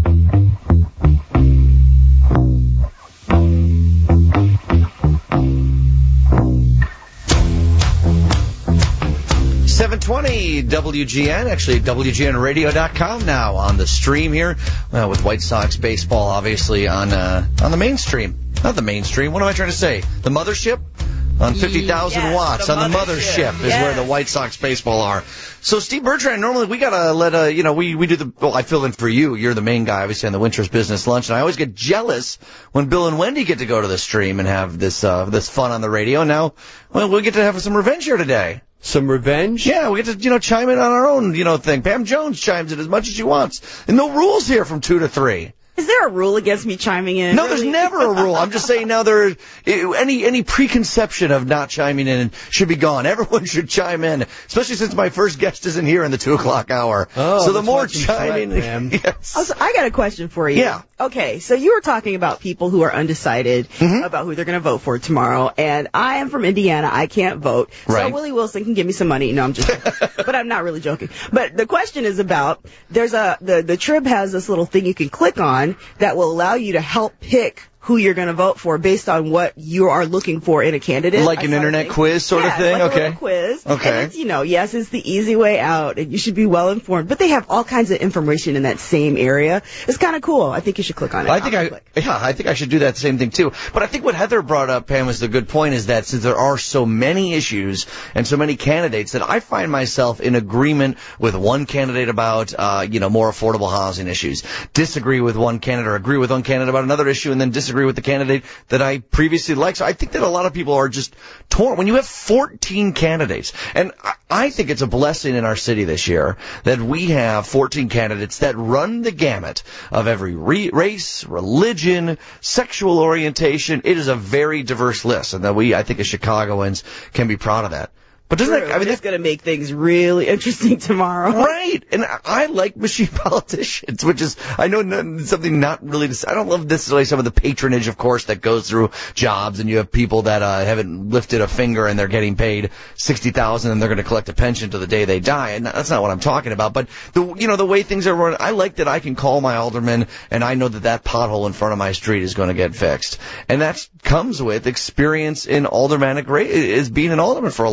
seven twenty W G N, actually W G N radio dot com now on the stream here uh, with White Sox baseball, obviously on uh, on the mainstream. Not the mainstream. What am I trying to say? The mothership? On fifty thousand Yes, watts the on the mothership. mothership is Yes. where the White Sox baseball are. So Steve Bertrand, normally we gotta let uh you know we we do the well I fill in for you. You're the main guy obviously on the Winter's Business Lunch, and I always get jealous when Bill and Wendy get to go to the stream and have this uh this fun on the radio. Now, well, we get to have some revenge here today. Some revenge? Yeah, we get to, you know, chime in on our own, you know, thing. Pam Jones chimes in as much as she wants. And no rules here from two to three. Is there a rule against me chiming in? No, there's never a rule. I'm just saying now there, any any preconception of not chiming in should be gone. Everyone should chime in, especially since my first guest isn't here in the two o'clock hour. Oh, so the let's more watch him chiming, sweat, Pam. yes. Also, I got a question for you. Yeah. Okay, so you were talking about people who are undecided Mhm. about who they're going to vote for tomorrow, and I am from Indiana. I can't vote. Right. So Willie Wilson can give me some money. No, I'm just but I'm not really joking. But the question is about, there's a, the, the Trib has this little thing you can click on that will allow you to help pick who you're going to vote for based on what you are looking for in a candidate. Like I an saw a internet thing. quiz sort Yeah, of thing? like Okay. a little quiz. Okay. And it's, you know, yes, it's the easy way out, and you should be well informed. But they have all kinds of information in that same area. It's kind of cool. I think you should click on it. I think I'll I, click. yeah, I think I should do that same thing too. But I think what Heather brought up, Pam, is the good point is that since there are so many issues and so many candidates that I find myself in agreement with one candidate about, uh, you know, more affordable housing issues, disagree with one candidate or agree with one candidate about another issue, and then disagree with the candidate that I previously liked. So I think that a lot of people are just torn. When you have fourteen candidates, and I, I think it's a blessing in our city this year that we have fourteen candidates that run the gamut of every re- race, religion, sexual orientation. It is a very diverse list, and that we, I think, as Chicagoans, can be proud of that. But doesn't True. that, I mean, it's going to make things really interesting tomorrow. right. And I, I like machine politicians, which is, I know n- something not really, to, I don't love necessarily some of the patronage, of course, that goes through jobs, and you have people that uh, haven't lifted a finger and they're getting paid sixty thousand dollars and they're going to collect a pension to the day they die. And that's not what I'm talking about. But the, you know, the way things are run, I like that I can call my alderman and I know that that pothole in front of my street is going to get fixed. And that comes with experience in aldermanic ra- is being an alderman for a long time. So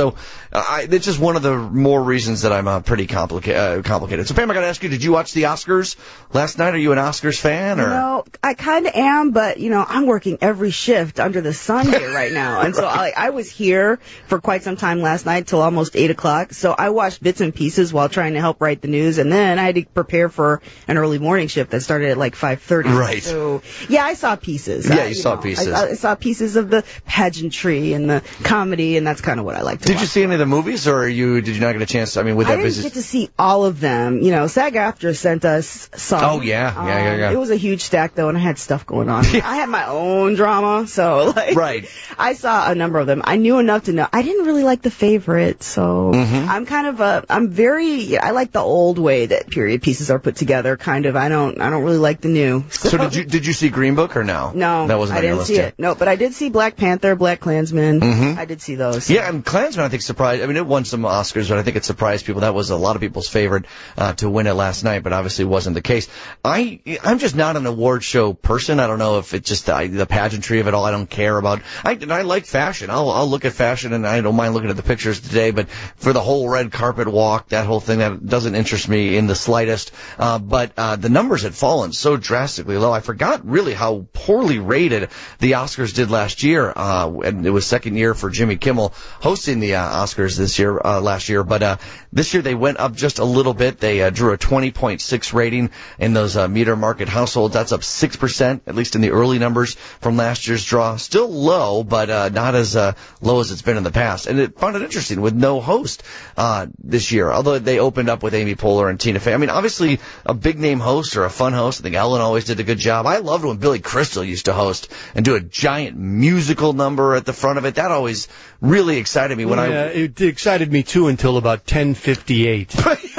So uh, I, it's just one of the more reasons that I'm uh, pretty complica- uh, complicated. So, Pam, I got to ask you, did you watch the Oscars last night? Are you an Oscars fan? Or? No, I kind of am, but, you know, I'm working every shift under the sun here right now. And so I, I was here for quite some time last night till almost eight o'clock. So I watched bits and pieces while trying to help write the news. And then I had to prepare for an early morning shift that started at like five thirty. Right. So, yeah, I saw pieces. Yeah, I, you, you saw know, pieces. I, I saw pieces of the pageantry and the comedy, and that's kind of what I like to Did watch. you see any of the movies, or are you, did you not get a chance? I mean, with I that didn't business. get to see all of them. You know, SAG-AFTRA sent us some. Oh, yeah. Yeah, yeah, yeah. Um, it was a huge stack, though, and I had stuff going on. I had my own drama, so, like, Right. I saw a number of them. I knew enough to know. I didn't really like The Favorite, so Mhm. I'm kind of a, I'm very, I like the old way that period pieces are put together, kind of. I don't, I don't really like the new. So did you did you see Green Book or no? No, that wasn't I on your didn't list see yet. it. No, but I did see Black Panther, Black Klansman. Mhm. I did see those. Yeah, and Klansman, I think, surprised. I mean, it won some Oscars, but I think it surprised people. That was a lot of people's favorite uh, to win it last night, but obviously wasn't the case. I, I'm just not an award show person. I don't know if it's just the, the pageantry of it all. I don't care about. I, and I like fashion. I'll, I'll look at fashion, and I don't mind looking at the pictures today. But for the whole red carpet walk, that whole thing, that doesn't interest me in the slightest. Uh, but uh, the numbers had fallen so drastically low. I forgot really how poorly rated the Oscars did last year. Uh, and it was second year for Jimmy Kimmel hosting the uh, Oscars this year, uh, last year. But uh, this year they went up just a little bit. They uh, drew a twenty point six rating in those uh, meter market households. That's up six percent, at least in the early numbers from last year's draw. Still low, but uh, not as uh, low as it's been in the past. And it found it interesting with no host uh, this year, although they opened up with Amy Poehler and Tina Fey. I mean, obviously a big name host or a fun host. I think Ellen always did a good job. I loved when Billy Crystal used to host and do a giant musical number at the front of it. That always really excited me when yeah, I. It excited me too until about ten fifty-eight.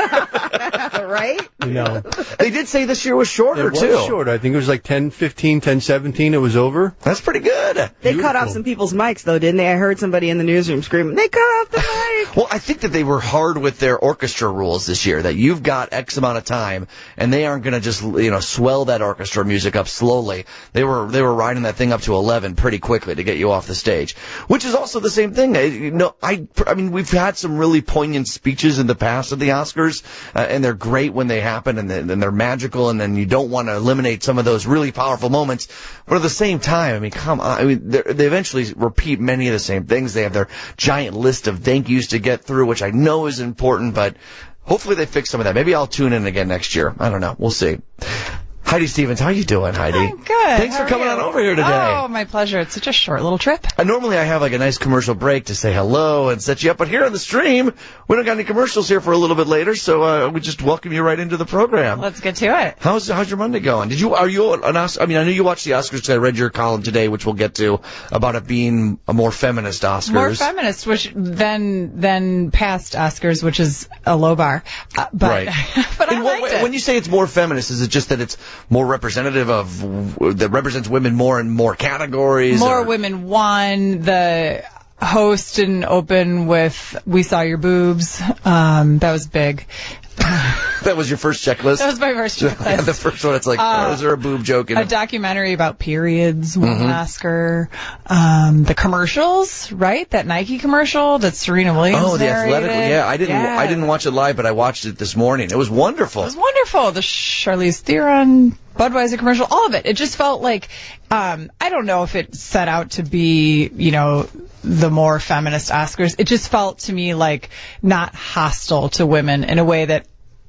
Right? You know, They did say this year was shorter it was too. short. I think it was like ten fifteen, ten seventeen. It was over. That's pretty good. They cut Beautiful. off some people's mics, though, didn't they? I heard somebody in the newsroom screaming, they cut off the mic! Well, I think that they were hard with their orchestra rules this year, that you've got X amount of time, and they aren't going to just, you know, swell that orchestra music up slowly. They were they were riding that thing up to eleven pretty quickly to get you off the stage, which is also the same thing. I, you know, I, I mean, we've had some really poignant speeches in the past of the Oscars, uh, and they're great when they happen, and, they, and they're magical, and then you don't want to eliminate some of those really powerful moments. But at the same time, I mean, come on, I mean, they eventually repeat many of the same things. They have their giant list of thank yous to get through, which I know is important, but hopefully they fix some of that. Maybe I'll tune in again next year. I don't know. We'll see. Heidi Stevens, how you doing, Heidi? I'm good. Thanks How for coming are you? on over here today. Oh, my pleasure. It's such a short little trip. And normally I have like a nice commercial break to say hello and set you up, but here on the stream, we don't got any commercials here for a little bit later, so uh, we just welcome you right into the program. Let's get to it. How's how's your Monday going? Did you are you an Oscar? I mean, I know you watched the Oscars because I read your column today, which we'll get to, about it being a more feminist Oscars. More feminist, which than than past Oscars, which is a low bar. Uh, but Right. but I In what liked way- it. When you say it's more feminist, is it just that it's more representative of that represents women more in more categories? More or? women won. The host didn't open with "We saw your boobs." Um, that was big. That was your first checklist? That was my first checklist. The first one, it's like, Uh, oh, is there a boob joke in A it? documentary about periods won Mhm. an Oscar. Um, the commercials, right? That Nike commercial that Serena Williams Oh, the athletic. narrated. Yeah, I didn't. Yeah. I didn't watch it live, but I watched it this morning. It was wonderful. It was wonderful. The Charlize Theron, Budweiser commercial, all of it. It just felt like, um, I don't know if it set out to be, you know, the more feminist Oscars. It just felt to me like not hostile to women in a way that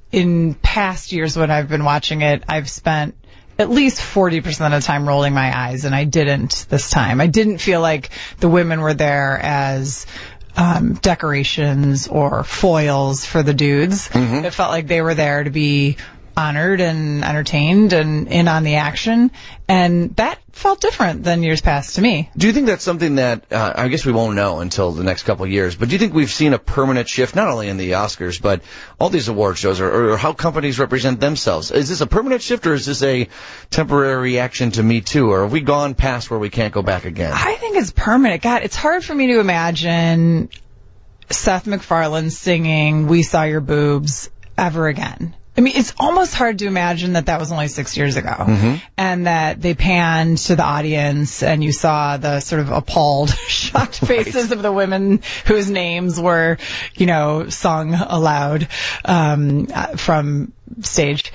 in past years when I've been watching it, I've spent at least forty percent of the time rolling my eyes, and I didn't this time. I didn't feel like the women were there as um, decorations or foils for the dudes. Mhm. It felt like they were there to be honored and entertained and in on the action, and that felt different than years past to me. Do you think that's something that, uh, I guess we won't know until the next couple of years, but do you think we've seen a permanent shift, not only in the Oscars, but all these award shows, or, or how companies represent themselves? Is this a permanent shift, or is this a temporary reaction to Me Too, or have we gone past where we can't go back again? I think it's permanent. God, it's hard for me to imagine Seth MacFarlane singing "We Saw Your Boobs" ever again. I mean, it's almost hard to imagine that that was only six years ago, mm-hmm. and that they panned to the audience and you saw the sort of appalled, shocked faces right. of the women whose names were, you know, sung aloud um, from stage.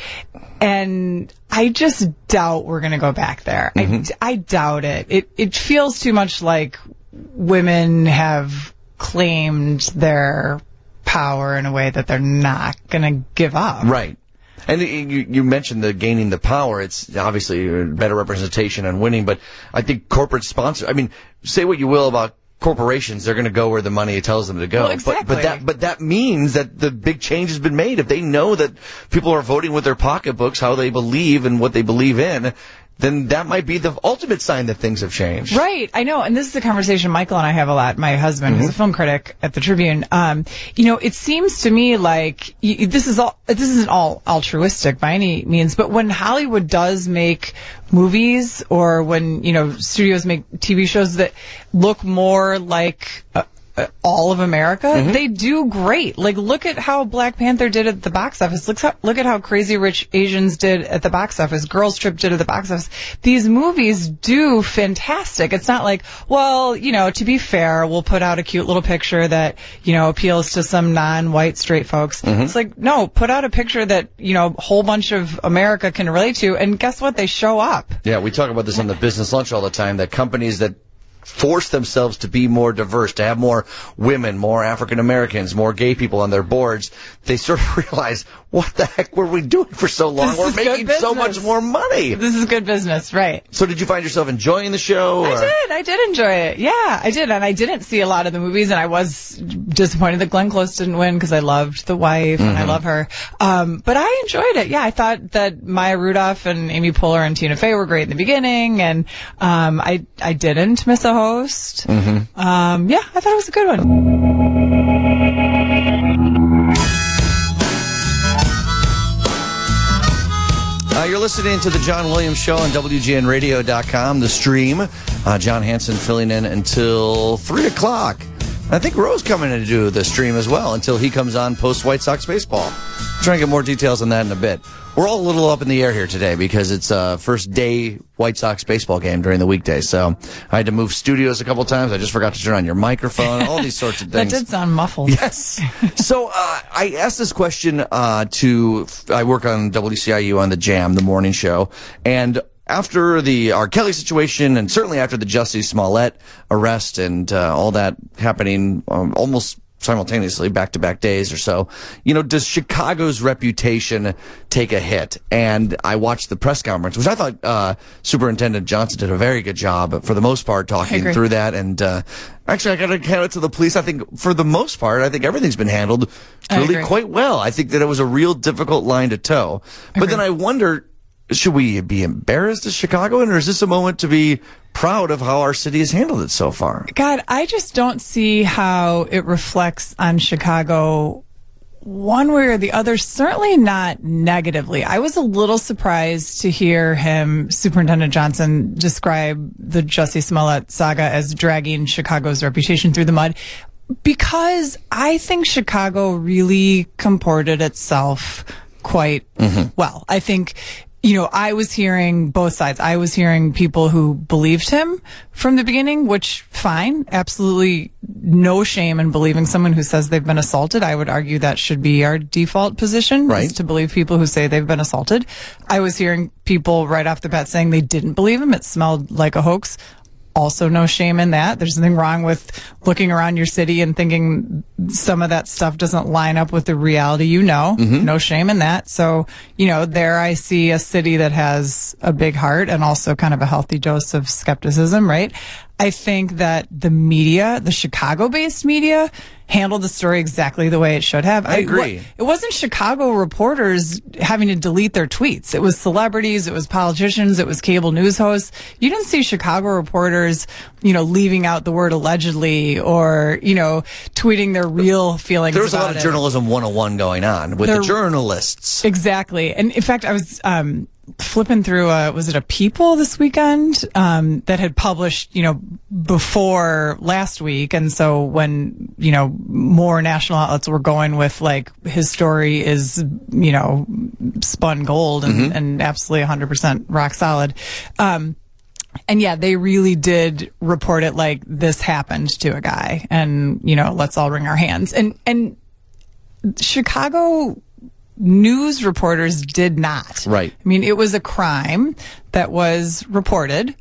And I just doubt we're going to go back there. Mm-hmm. I, I doubt it. It it feels too much like women have claimed their power in a way that they're not going to give up. Right. And you, you mentioned the gaining the power. It's obviously better representation and winning, but I think corporate sponsor, I mean, say what you will about corporations, they're going to go where the money tells them to go. Well, exactly. But, but that but that means that the big change has been made. If they know that people are voting with their pocketbooks, how they believe and what they believe in, then that might be the ultimate sign that things have changed. Right. I know. And this is a conversation Michael and I have a lot. My husband, Mm-hmm. who's a film critic at the Tribune. Um, you know, it seems to me like y- this is all, this isn't all altruistic by any means, but when Hollywood does make movies or when, you know, studios make T V shows that look more like uh, all of America, mm-hmm. they do great. Like, look at how Black Panther did at the box office. Look, how, look at how Crazy Rich Asians did at the box office. Girls Trip did at the box office. These movies do fantastic. It's not like, well, you know, to be fair, we'll put out a cute little picture that, you know, appeals to some non-white straight folks. Mm-hmm. It's like, no, put out a picture that, you know, a whole bunch of America can relate to, and guess what? They show up. Yeah, we talk about this on the Business Lunch all the time, that companies that force themselves to be more diverse, to have more women, more African Americans, more gay people on their boards, they sort of realize, what the heck were we doing for so long? This We're making so much more money. This is good business, right. So did you find yourself enjoying the show? Or? I did. I did enjoy it. Yeah, I did. And I didn't see a lot of the movies, and I was disappointed that Glenn Close didn't win because I loved the wife, mm-hmm. and I love her. Um, but I enjoyed it. Yeah, I thought that Maya Rudolph and Amy Poehler and Tina Fey were great in the beginning, and um, I, I didn't miss a host. Mm-hmm. Um, yeah, I thought it was a good one. Uh, you're listening to the John Williams Show on W G N radio dot com, the stream. Uh, John Hansen filling in until three o'clock. I think Roe's coming in to do the stream as well until he comes on post White Sox baseball. I'll try and get more details on that in a bit. We're all a little up in the air here today because it's uh first day White Sox baseball game during the weekday. So I had to move studios a couple times. I just forgot to turn on your microphone, all these sorts of things. That did sound muffled. Yes. So uh I asked this question uh to, I work on W C I U on the Jam, the morning show, and after the R. Kelly situation, and certainly after the Jussie Smollett arrest and uh, all that happening um, almost simultaneously, back-to-back days or so, you know, does Chicago's reputation take a hit? And I watched the press conference, which I thought uh, Superintendent Johnson did a very good job, for the most part, talking through that. And uh, actually, I got to hand it to the police. I think, for the most part, I think everything's been handled really quite well. I think that it was a real difficult line to toe. But then I wonder, should we be embarrassed as Chicagoan, or is this a moment to be proud of how our city has handled it so far? God, I just don't see how it reflects on Chicago one way or the other, certainly not negatively. I was a little surprised to hear him, Superintendent Johnson, describe the Jussie Smollett saga as dragging Chicago's reputation through the mud, because I think Chicago really comported itself quite mm-hmm. well. I think, you know, I was hearing both sides. I was hearing people who believed him from the beginning, which, fine, absolutely no shame in believing someone who says they've been assaulted. I would argue that should be our default position, right, is to believe people who say they've been assaulted. I was hearing people right off the bat saying they didn't believe him. It smelled like a hoax. Also, no shame in that. There's nothing wrong with looking around your city and thinking some of that stuff doesn't line up with the reality you know. Mm-hmm. No shame in that. So, you know, there I see a city that has a big heart and also kind of a healthy dose of skepticism, right? I think that the media, the Chicago-based media, handled the story exactly the way it should have. I agree. It, it wasn't Chicago reporters having to delete their tweets. It was celebrities, it was politicians, it was cable news hosts. You didn't see Chicago reporters, you know, leaving out the word allegedly or, you know, tweeting their real feelings about it. There was a lot of journalism one oh one going on with the journalists. Exactly. And in fact, I was um flipping through, uh, was it a People this weekend, um, that had published, you know, before last week. And so when, you know, more national outlets were going with like, his story is, you know, spun gold and, Mm-hmm. and absolutely one hundred percent rock solid. Um, And yeah, they really did report it like this happened to a guy, and you know, let's all wring our hands. And and Chicago news reporters did not. Right. I mean, it was a crime that was reported,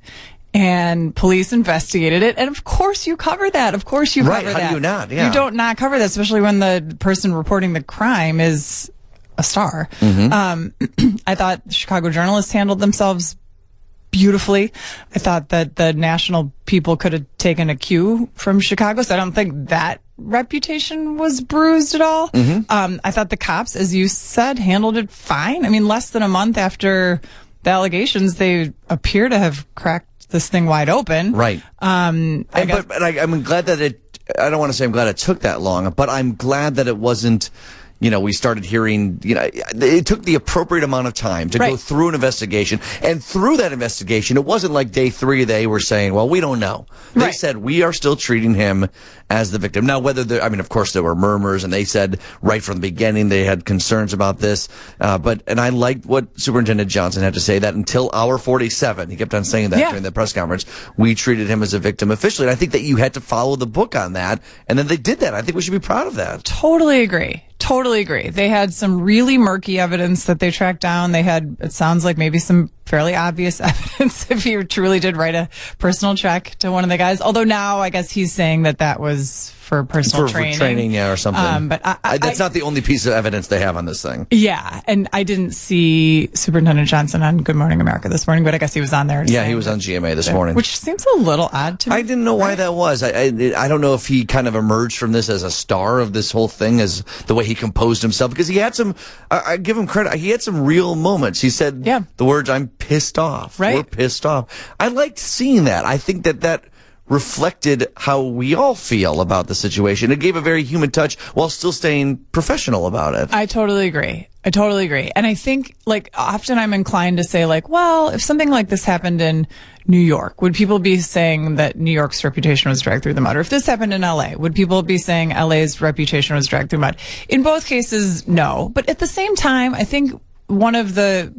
and police investigated it. And of course, you cover that. Of course, you Right. cover How do that. you not? Yeah. You don't not cover that, especially when the person reporting the crime is a star. Mm-hmm. Um, I thought Chicago journalists handled themselves beautifully. I thought that the national people could have taken a cue from Chicago, so I don't think that reputation was bruised at all. Mm-hmm. Um, I thought the cops, as you said, handled it fine. I mean, less than a month after the allegations, they appear to have cracked this thing wide open. Right. Um, I And, guess- but but I, I'm glad that it, I don't want to say I'm glad it took that long, but I'm glad that it wasn't, you know, we started hearing, you know, it took the appropriate amount of time to go Right. through an investigation. And through that investigation, it wasn't like day three, they were saying, well, we don't know. They Right. said, we are still treating him as the victim. Now, whether there, I mean, of course, there were murmurs, and they said right from the beginning they had concerns about this. Uh, but, and I liked what Superintendent Johnson had to say, that until hour forty-seven, he kept on saying that Yeah. during the press conference, we treated him as a victim officially. And I think that you had to follow the book on that. And then they did that. I think we should be proud of that. Totally agree. Totally agree. They had some really murky evidence that they tracked down. They had, it sounds like maybe some fairly obvious evidence if you truly did write a personal check to one of the guys. Although now I guess he's saying that that was for personal For, training. for training, yeah, or something. Um, but I, I, that's I- not the only piece of evidence they have on this thing. Yeah, and I didn't see Superintendent Johnson on Good Morning America this morning, but I guess he was on there. Yeah, saying he was that- on G M A this morning. Which seems a little odd to me. I didn't know why that was. I, I I don't know if he kind of emerged from this as a star of this whole thing, as the way he composed himself, because he had some. I, I give him credit. He had some real moments. He said Yeah. the words, "I'm pissed off." Right. We're pissed off. I liked seeing that. I think that that reflected how we all feel about the situation. It gave a very human touch while still staying professional about it. I totally agree. I totally agree. And I think, like, often I'm inclined to say, like, well, if something like this happened in New York, would people be saying that New York's reputation was dragged through the mud? Or if this happened in L A, would people be saying L A's reputation was dragged through mud? In both cases, no. But at the same time, I think one of the,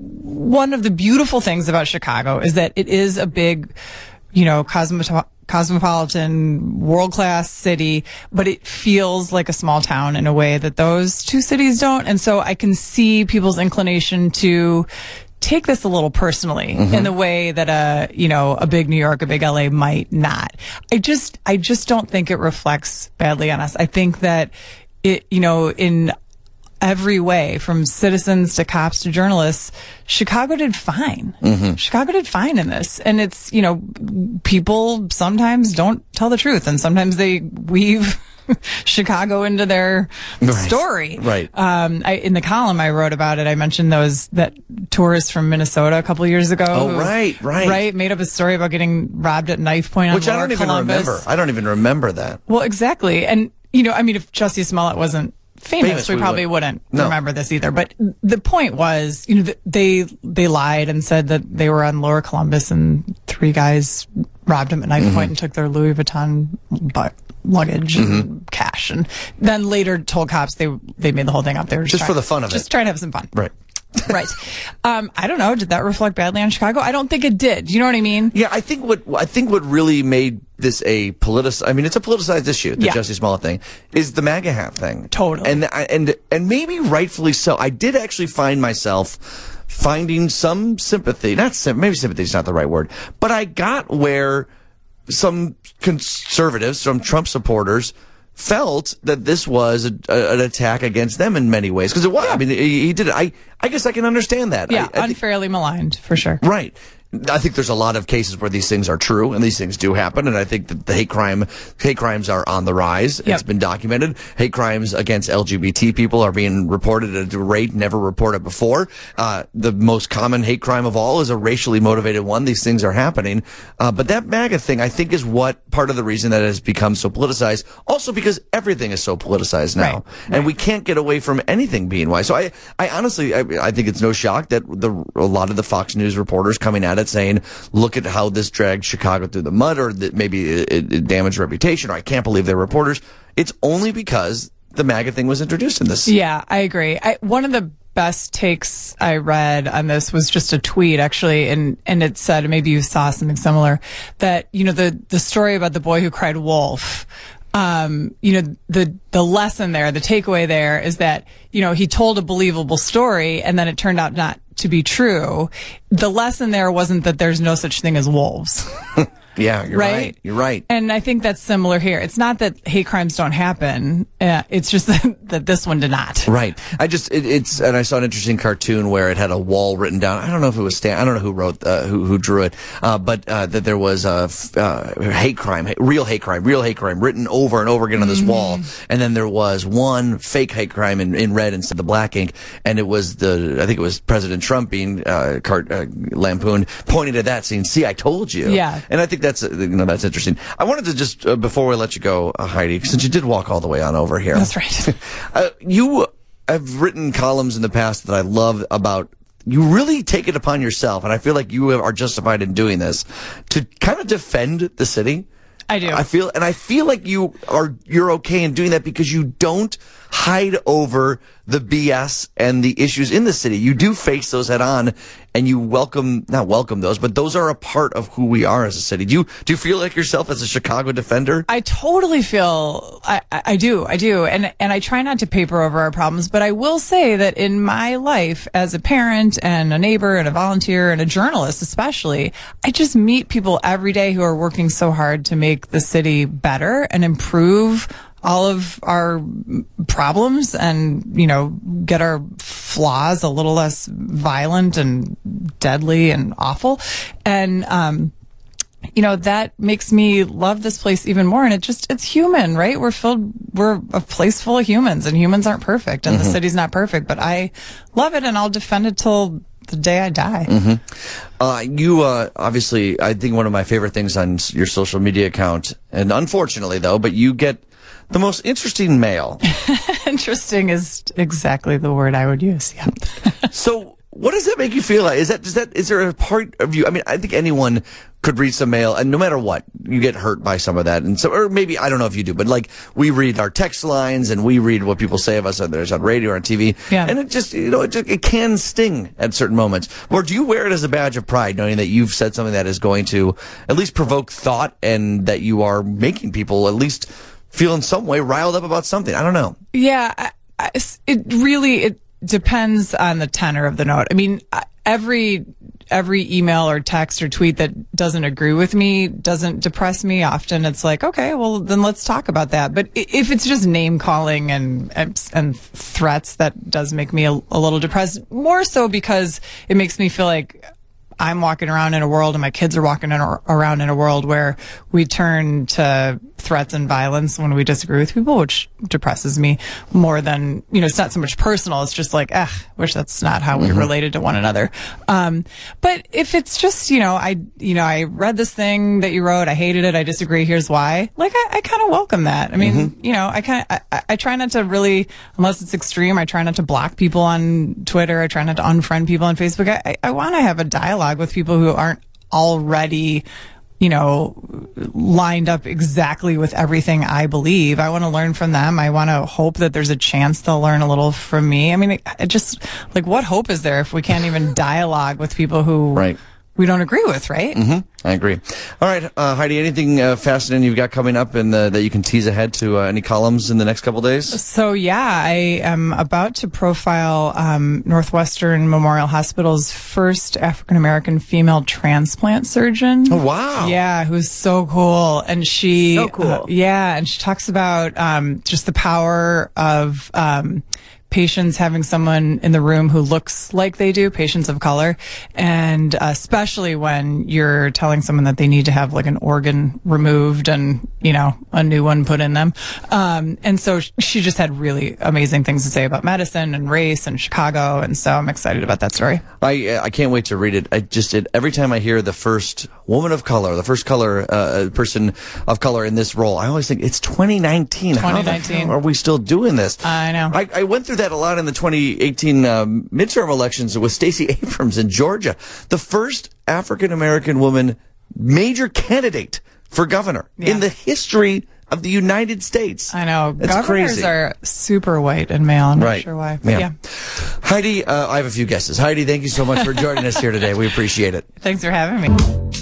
one of the beautiful things about Chicago is that it is a big, you know, cosmo- cosmopolitan, world-class city, but it feels like a small town in a way that those two cities don't. And so I can see people's inclination to take this a little personally Mm-hmm. in the way that a, you know, a big New York, a big L A might not. I just, I just don't think it reflects badly on us. I think that it, you know, in every way, from citizens to cops to journalists, Chicago did fine. Mm-hmm. Chicago did fine in this. And it's, you know, people sometimes don't tell the truth, and sometimes they weave Chicago into their Right. story. Right. Um, I, in the column I wrote about it, I mentioned those, that tourist from Minnesota a couple of years ago. Oh, who- right, right. Right. Made up a story about getting robbed at knife point on Which I Lower don't even Columbus. remember. I don't even remember that. Well, exactly. And, you know, I mean, if Jussie Smollett wasn't famous, Famous, we, we probably wouldn't. wouldn't No. remember this either. But the point was, you know, th- they, they lied and said that they were on Lower Columbus and three guys robbed them at knife Mm-hmm. point and took their Louis Vuitton bu- luggage Mm-hmm. and cash. And then later told cops they, they made the whole thing up. They were just, Just trying- for the fun of Just it. trying to have some fun. Right. Right. Um, I don't know. Did that reflect badly on Chicago? I don't think it did. You know what I mean? Yeah, I think what I think what really made this a politic. I mean, it's a politicized issue. The Yeah. Jussie Smollett thing is the MAGA hat thing. Totally. and and and maybe rightfully so. I did actually find myself finding some sympathy. Not sim- maybe sympathy is not the right word, but I got where some conservatives, some Trump supporters, felt that this was a, a, an attack against them in many ways, because it was. I mean, he, he did it. I I guess I can understand that. Yeah. I, I think- unfairly maligned, for sure. Right. I think there's a lot of cases where these things are true, and these things do happen, and I think that the hate crime, hate crimes are on the rise. Yep. It's been documented. Hate crimes against L G B T people are being reported at a rate never reported before. Uh, the most common hate crime of all is a racially motivated one. These things are happening. Uh, but that MAGA thing, I think, is what part of the reason that it has become so politicized. Also because everything is so politicized now. Right. And Right. we can't get away from anything being why. So I, I honestly, I, I think it's no shock that the, a lot of the Fox News reporters coming at it saying, look at how this dragged Chicago through the mud, or that maybe it, it damaged reputation, or I can't believe they're reporters. It's only because the MAGA thing was introduced in this. Yeah, I agree. I, one of the best takes I read on this was just a tweet, actually, and, and it said, maybe you saw something similar, that, you know, the, the story about the boy who cried wolf, um, you know, the, the lesson there, the takeaway there is that, you know, he told a believable story and then it turned out not to be true. The lesson there wasn't that there's no such thing as wolves. Yeah, you're right? right. You're right. And I think that's similar here. It's not that hate crimes don't happen. Uh, it's just that, that this one did not. Right. I just, it, it's, and I saw an interesting cartoon where it had a wall written down. I don't know if it was Stan, I don't know who wrote, uh, who, who drew it, uh, but, uh, that there was a, uh, hate crime, real hate crime, real hate crime written over and over again on this Mm-hmm. wall. And then there was one fake hate crime in, in red instead of the black ink. And it was the, I think it was President Trump being, uh, cart, uh lampooned, pointing at that saying, see, I told you. Yeah. And I think that's, uh, you know, that's interesting. I wanted to just, uh, before we let you go, uh, Heidi, since you did walk all the way on over here. That's right. uh, you have written columns in the past that I love about, you really take it upon yourself, and I feel like you are justified in doing this, to kind of defend the city. I do. I feel, and I feel like you are, you're okay in doing that because you don't hide over the B S and the issues in the city. You do face those head on, and you welcome, not welcome those, but those are a part of who we are as a city. Do you, do you feel like yourself as a Chicago defender? I totally feel, I, I do, I do. And, and I try not to paper over our problems, but I will say that in my life as a parent and a neighbor and a volunteer and a journalist especially, I just meet people every day who are working so hard to make the city better and improve all of our problems and, you know, get our flaws a little less violent and deadly and awful. And, um, you know, that makes me love this place even more. And it just, it's human, right? We're filled, we're a place full of humans, and humans aren't perfect, and Mm-hmm. the city's not perfect, but I love it, and I'll defend it till the day I die. Mm-hmm. Uh, you, uh, obviously, I think one of my favorite things on your social media account, and unfortunately though, but you get the most interesting mail. Interesting is exactly the word I would use. Yeah. So, what does that make you feel like? Is that, does that, is there a part of you? I mean, I think anyone could read some mail, and no matter what, you get hurt by some of that. And so, or maybe, I don't know if you do, but like, we read our text lines and we read what people say of us, whether it's on radio or on T V. Yeah. And it just, you know, it, just, it can sting at certain moments. Or do you wear it as a badge of pride, knowing that you've said something that is going to at least provoke thought, and that you are making people at least feel in some way riled up about something? I don't know. Yeah, I, I, it really it depends on the tenor of the note. I mean, every every email or text or tweet that doesn't agree with me doesn't depress me. Often it's like, okay, well then let's talk about that. But if it's just name calling and and, and threats, that does make me a, a little depressed. More so because it makes me feel like I'm walking around in a world, and my kids are walking in a, around in a world where we turn to threats and violence when we disagree with people, which depresses me more than, you know, it's not so much personal. It's just like, ugh, wish that's not how we related to one another. Um, but if it's just, you know, I, you know, I read this thing that you wrote, I hated it, I disagree, here's why. Like, I, I kind of welcome that. I mean, mm-hmm. you know, I kind of, I, I try not to really, unless it's extreme, I try not to block people on Twitter. I try not to unfriend people on Facebook. I, I, I want to have a dialogue with people who aren't already, you know, lined up exactly with everything I believe. I want to learn from them. I want to hope that there's a chance they'll learn a little from me. I mean, it, it just, like, what hope is there if we can't even dialogue with people who right. we don't agree with, right? Mm-hmm. I agree. All right, uh, Heidi, anything uh, fascinating you've got coming up and that you can tease ahead to uh, any columns in the next couple days? So, yeah, I am about to profile um, Northwestern Memorial Hospital's first African-American female transplant surgeon. Oh, wow. Yeah, who's so cool. And she... So cool. Uh, yeah, and she talks about um, just the power of... Um, patients having someone in the room who looks like they do, patients of color, and uh, especially when you're telling someone that they need to have like an organ removed and, you know, a new one put in them. Um, and so she just had really amazing things to say about medicine and race and Chicago, and so I'm excited about that story. I I can't wait to read it. I just it, every time I hear the first woman of color, the first color uh, person of color in this role, I always think it's twenty nineteen. twenty nineteen. How the hell are we still doing this? I know. I, I went through that a lot in the twenty eighteen um, midterm elections with Stacey Abrams in Georgia, the first African American woman major candidate for governor Yeah. in the history of the United States. I know. It's Governors crazy. are super white and male. I'm not Right. sure why. But Yeah. yeah. Heidi, uh, I have a few guesses. Heidi, thank you so much for joining us here today. We appreciate it. Thanks for having me.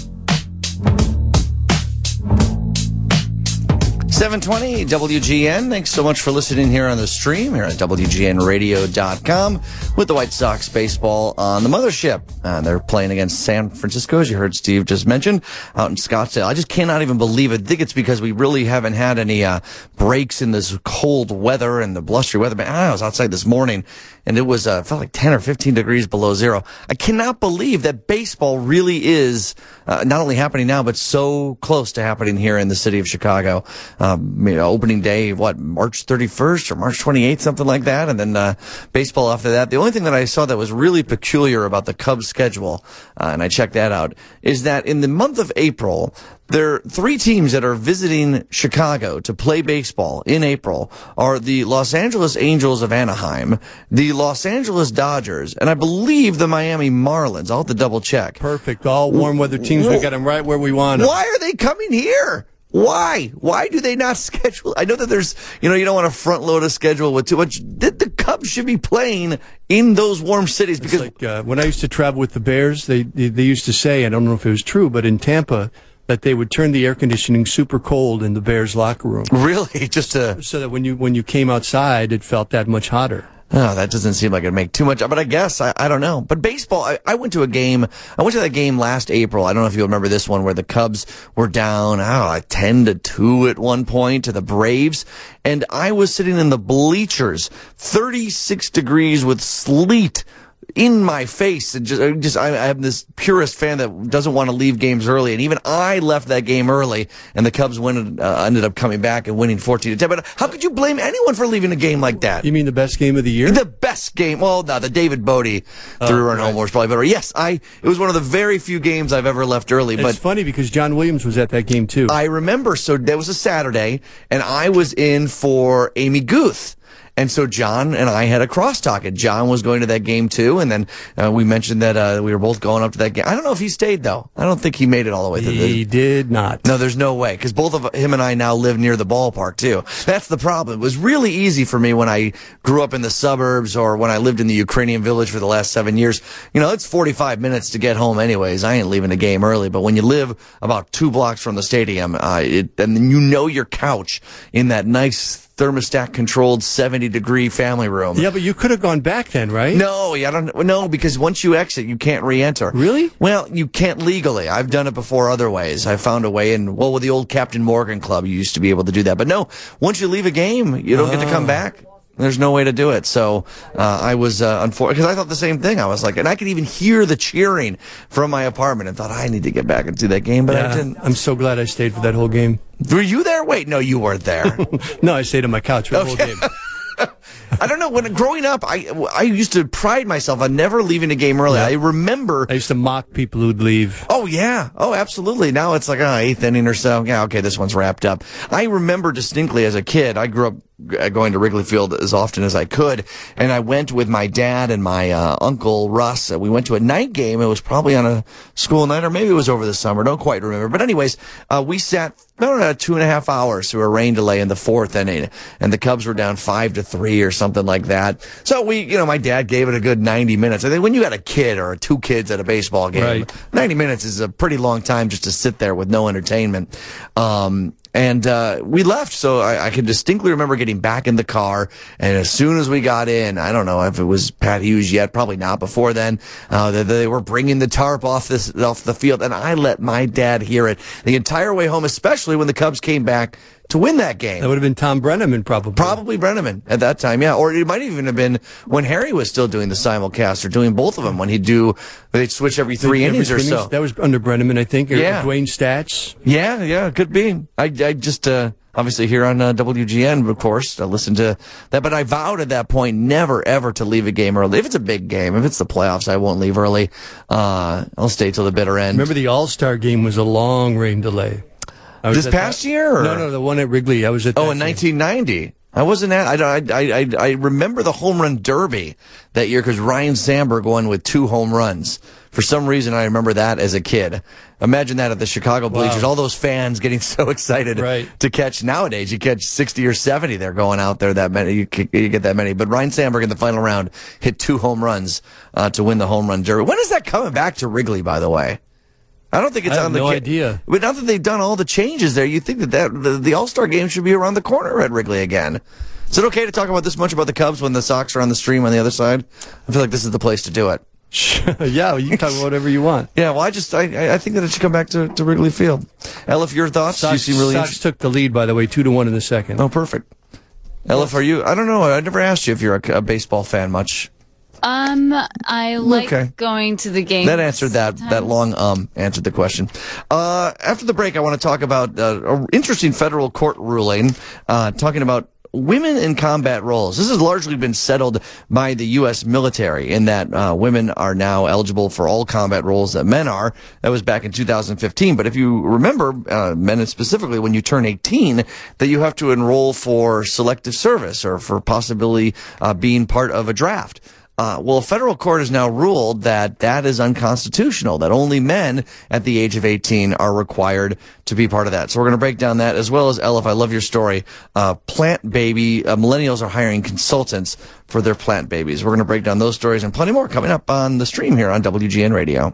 seven twenty W G N. Thanks so much for listening here on the stream here at W G N radio dot com with the White Sox baseball on the mothership. Uh, they're playing against San Francisco, as you heard Steve just mention, out in Scottsdale. I just cannot even believe it. I think it's because we really haven't had any uh, breaks in this cold weather and the blustery weather. But I was outside this morning, and it was uh, felt like ten or fifteen degrees below zero. I cannot believe that baseball really is uh, not only happening now, but so close to happening here in the city of Chicago. Um, you know, opening day, what, March thirty-first or March twenty-eighth, something like that. And then uh, baseball after that. The only thing that I saw that was really peculiar about the Cubs schedule, uh, and I checked that out, is that in the month of April, there are three teams that are visiting Chicago to play baseball in April are the Los Angeles Angels of Anaheim, the Los Angeles Dodgers, and I believe the Miami Marlins. I'll have to double check. Perfect. All warm weather teams. We got them right where we want them. Why are they coming here? Why? Why do they not schedule? I know that there's, you know, you don't want to front load a schedule with too much. The, the Cubs should be playing in those warm cities because It's like uh, when I used to travel with the Bears, they, they they used to say, I don't know if it was true, but in Tampa, that they would turn the air conditioning super cold in the Bears locker room. Really, just to so that when you when you came outside, it felt that much hotter. Oh, that doesn't seem like it'd make too much, but I guess, I, I don't know. But baseball, I, I went to a game, I went to that game last April, I don't know if you remember this one, where the Cubs were down, I don't know, like ten to two at one point to the Braves, and I was sitting in the bleachers, thirty-six degrees with sleet in my face, and just, just I, I have this purist fan that doesn't want to leave games early, and even I left that game early, and the Cubs win, uh, ended up coming back and winning fourteen to ten. But how could you blame anyone for leaving a game like that? You mean the best game of the year? The best game. Well, no, the David Bodie Oh, three run right. home was probably better. Yes, I. It was one of the very few games I've ever left early. It's But funny because John Williams was at that game too. I remember. So that was a Saturday, and I was in for Amy Guth. And so John and I had a crosstalk, and John was going to that game too. And then uh, we mentioned that uh, we were both going up to that game. I don't know if he stayed though. I don't think he made it all the way through. He did not. No, there's no way, because both of him and I now live near the ballpark too. That's the problem. It was really easy for me when I grew up in the suburbs or when I lived in the Ukrainian village for the last seven years. You know, it's forty-five minutes to get home anyways. I ain't leaving the game early. But when you live about two blocks from the stadium, uh, it, and then you know your couch in that nice thermostat controlled seventy degree family room. Yeah, but you could have gone back then, right? No, I don't. No, because once you exit, you can't re-enter. Really? Well, you can't legally. I've done it before other ways. I found a way, and well, with the old Captain Morgan Club, you used to be able to do that. But no, once you leave a game, you don't get to come back. There's no way to do it. So uh, I was uh, unfortunate because I thought the same thing. I was like, and I could even hear the cheering from my apartment, and thought I need to get back and do that game, but Yeah, I didn't. I'm so glad I stayed for that whole game. Were you there? Wait, no, you weren't there. No, I stayed on my couch for the whole game. I don't know. When growing up, I I used to pride myself on never leaving a game early. Yeah. I remember. I used to mock people who'd leave. Oh yeah. Oh, absolutely. Now it's like oh, eighth inning or so. Yeah, okay, this one's wrapped up. I remember distinctly as a kid. I grew up going to Wrigley Field as often as I could, and I went with my dad and my uh, uncle Russ. We went to a night game. It was probably on a school night, or maybe it was over the summer. Don't quite remember. But anyways, uh, we sat about uh, two and a half hours through a rain delay in the fourth inning, and the Cubs were down five to three or something like that. So we, you know, my dad gave it a good ninety minutes. I think when you got a kid or two kids at a baseball game, Right. ninety minutes is a pretty long time just to sit there with no entertainment. Um, And uh, we left, so I, I can distinctly remember getting back in the car, and as soon as we got in, I don't know if it was Pat Hughes yet, probably not before then, uh, they, they were bringing the tarp off this off the field, and I let my dad hear it the entire way home, especially when the Cubs came back to win that game. That would have been Tom Brenneman, probably. Probably Brenneman at that time, yeah. Or it might even have been when Harry was still doing the simulcast or doing both of them when he'd do, they'd switch every three Every innings or innings, so. That was under Brenneman, I think, or Yeah. Dwayne Stats. Yeah, yeah, could be. I, I just, uh, obviously here on uh, W G N, of course, I listen to that, but I vowed at that point never, ever to leave a game early. If it's a big game, if it's the playoffs, I won't leave early. Uh, I'll stay till the bitter end. Remember the All-Star game was a long rain delay. I was This at past that- year? Or? No, no, the one at Wrigley. I was at Oh, that in game. nineteen ninety. I wasn't at, I, I, I, I remember the home run derby that year because Ryan Sandberg won with two home runs. For some reason, I remember that as a kid. Imagine that at the Chicago bleachers. Wow. All those fans getting so excited Right. to catch. Nowadays, you catch sixty or seventy. They're going out there that many. You, you get that many. But Ryan Sandberg in the final round hit two home runs uh, to win the home run derby. When is that coming back to Wrigley, by the way? I don't think it's I have on the no ca- idea. But now that they've done all the changes there, you think that, that the, the All-Star game should be around the corner at Wrigley again. Is it okay to talk about this much about the Cubs when the Sox are on the stream on the other side? I feel like this is the place to do it. Yeah, you can talk about whatever you want. Yeah, well, I just I I think that it should come back to, to Wrigley Field. Elif, your thoughts? Sox, you seem really Sox took the lead, by the way, two to one in the second. Oh, perfect. Elif, are you? I don't know. I never asked you if you're a, a baseball fan much. Um, I like Okay. going to the game. That answered that that long um answered the question. Uh, after the break, I want to talk about uh, an interesting federal court ruling uh, talking about women in combat roles. This has largely been settled by the U S military in that uh, women are now eligible for all combat roles that men are. That was back in two thousand fifteen. But if you remember, uh, men specifically, when you turn eighteen, that you have to enroll for selective service or for possibly uh, being part of a draft. Uh, well, a federal court has now ruled that that is unconstitutional, that only men at the age of eighteen are required to be part of that. So we're going to break down that as well as, Elif, I love your story. Uh, plant baby, uh, millennials are hiring consultants for their plant babies. We're going to break down those stories and plenty more coming up on the stream here on W G N Radio.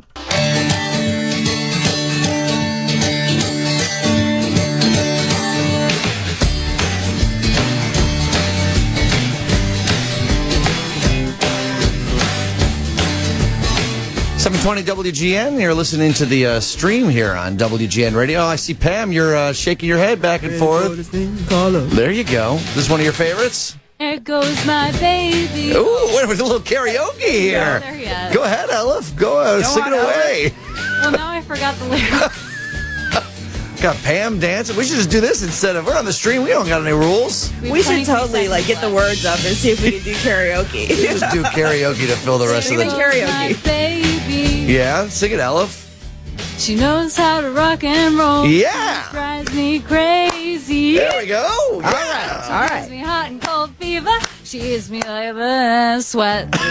seven twenty W G N. You're listening to the uh, stream here on W G N Radio. Oh, I see Pam. You're uh, shaking your head back and forth. There you go. This is one of your favorites? There goes my baby. Ooh, wait, there's a little karaoke here. Yeah, there he is. Go ahead, Elif. Go, uh, Go sing on, it away. Well, now I forgot the lyrics. Got Pam dancing. We should just do this instead of we're on the stream. We don't got any rules. We, we should totally like get the words up and see if we can do karaoke. We just do karaoke to fill the rest Sing of the karaoke. Baby. Yeah, sing it, Elif. She knows how to rock and roll. Yeah. She drives me crazy. There we go. All right. All Gives right. me hot and cold fever. She gives me like a sweat. No,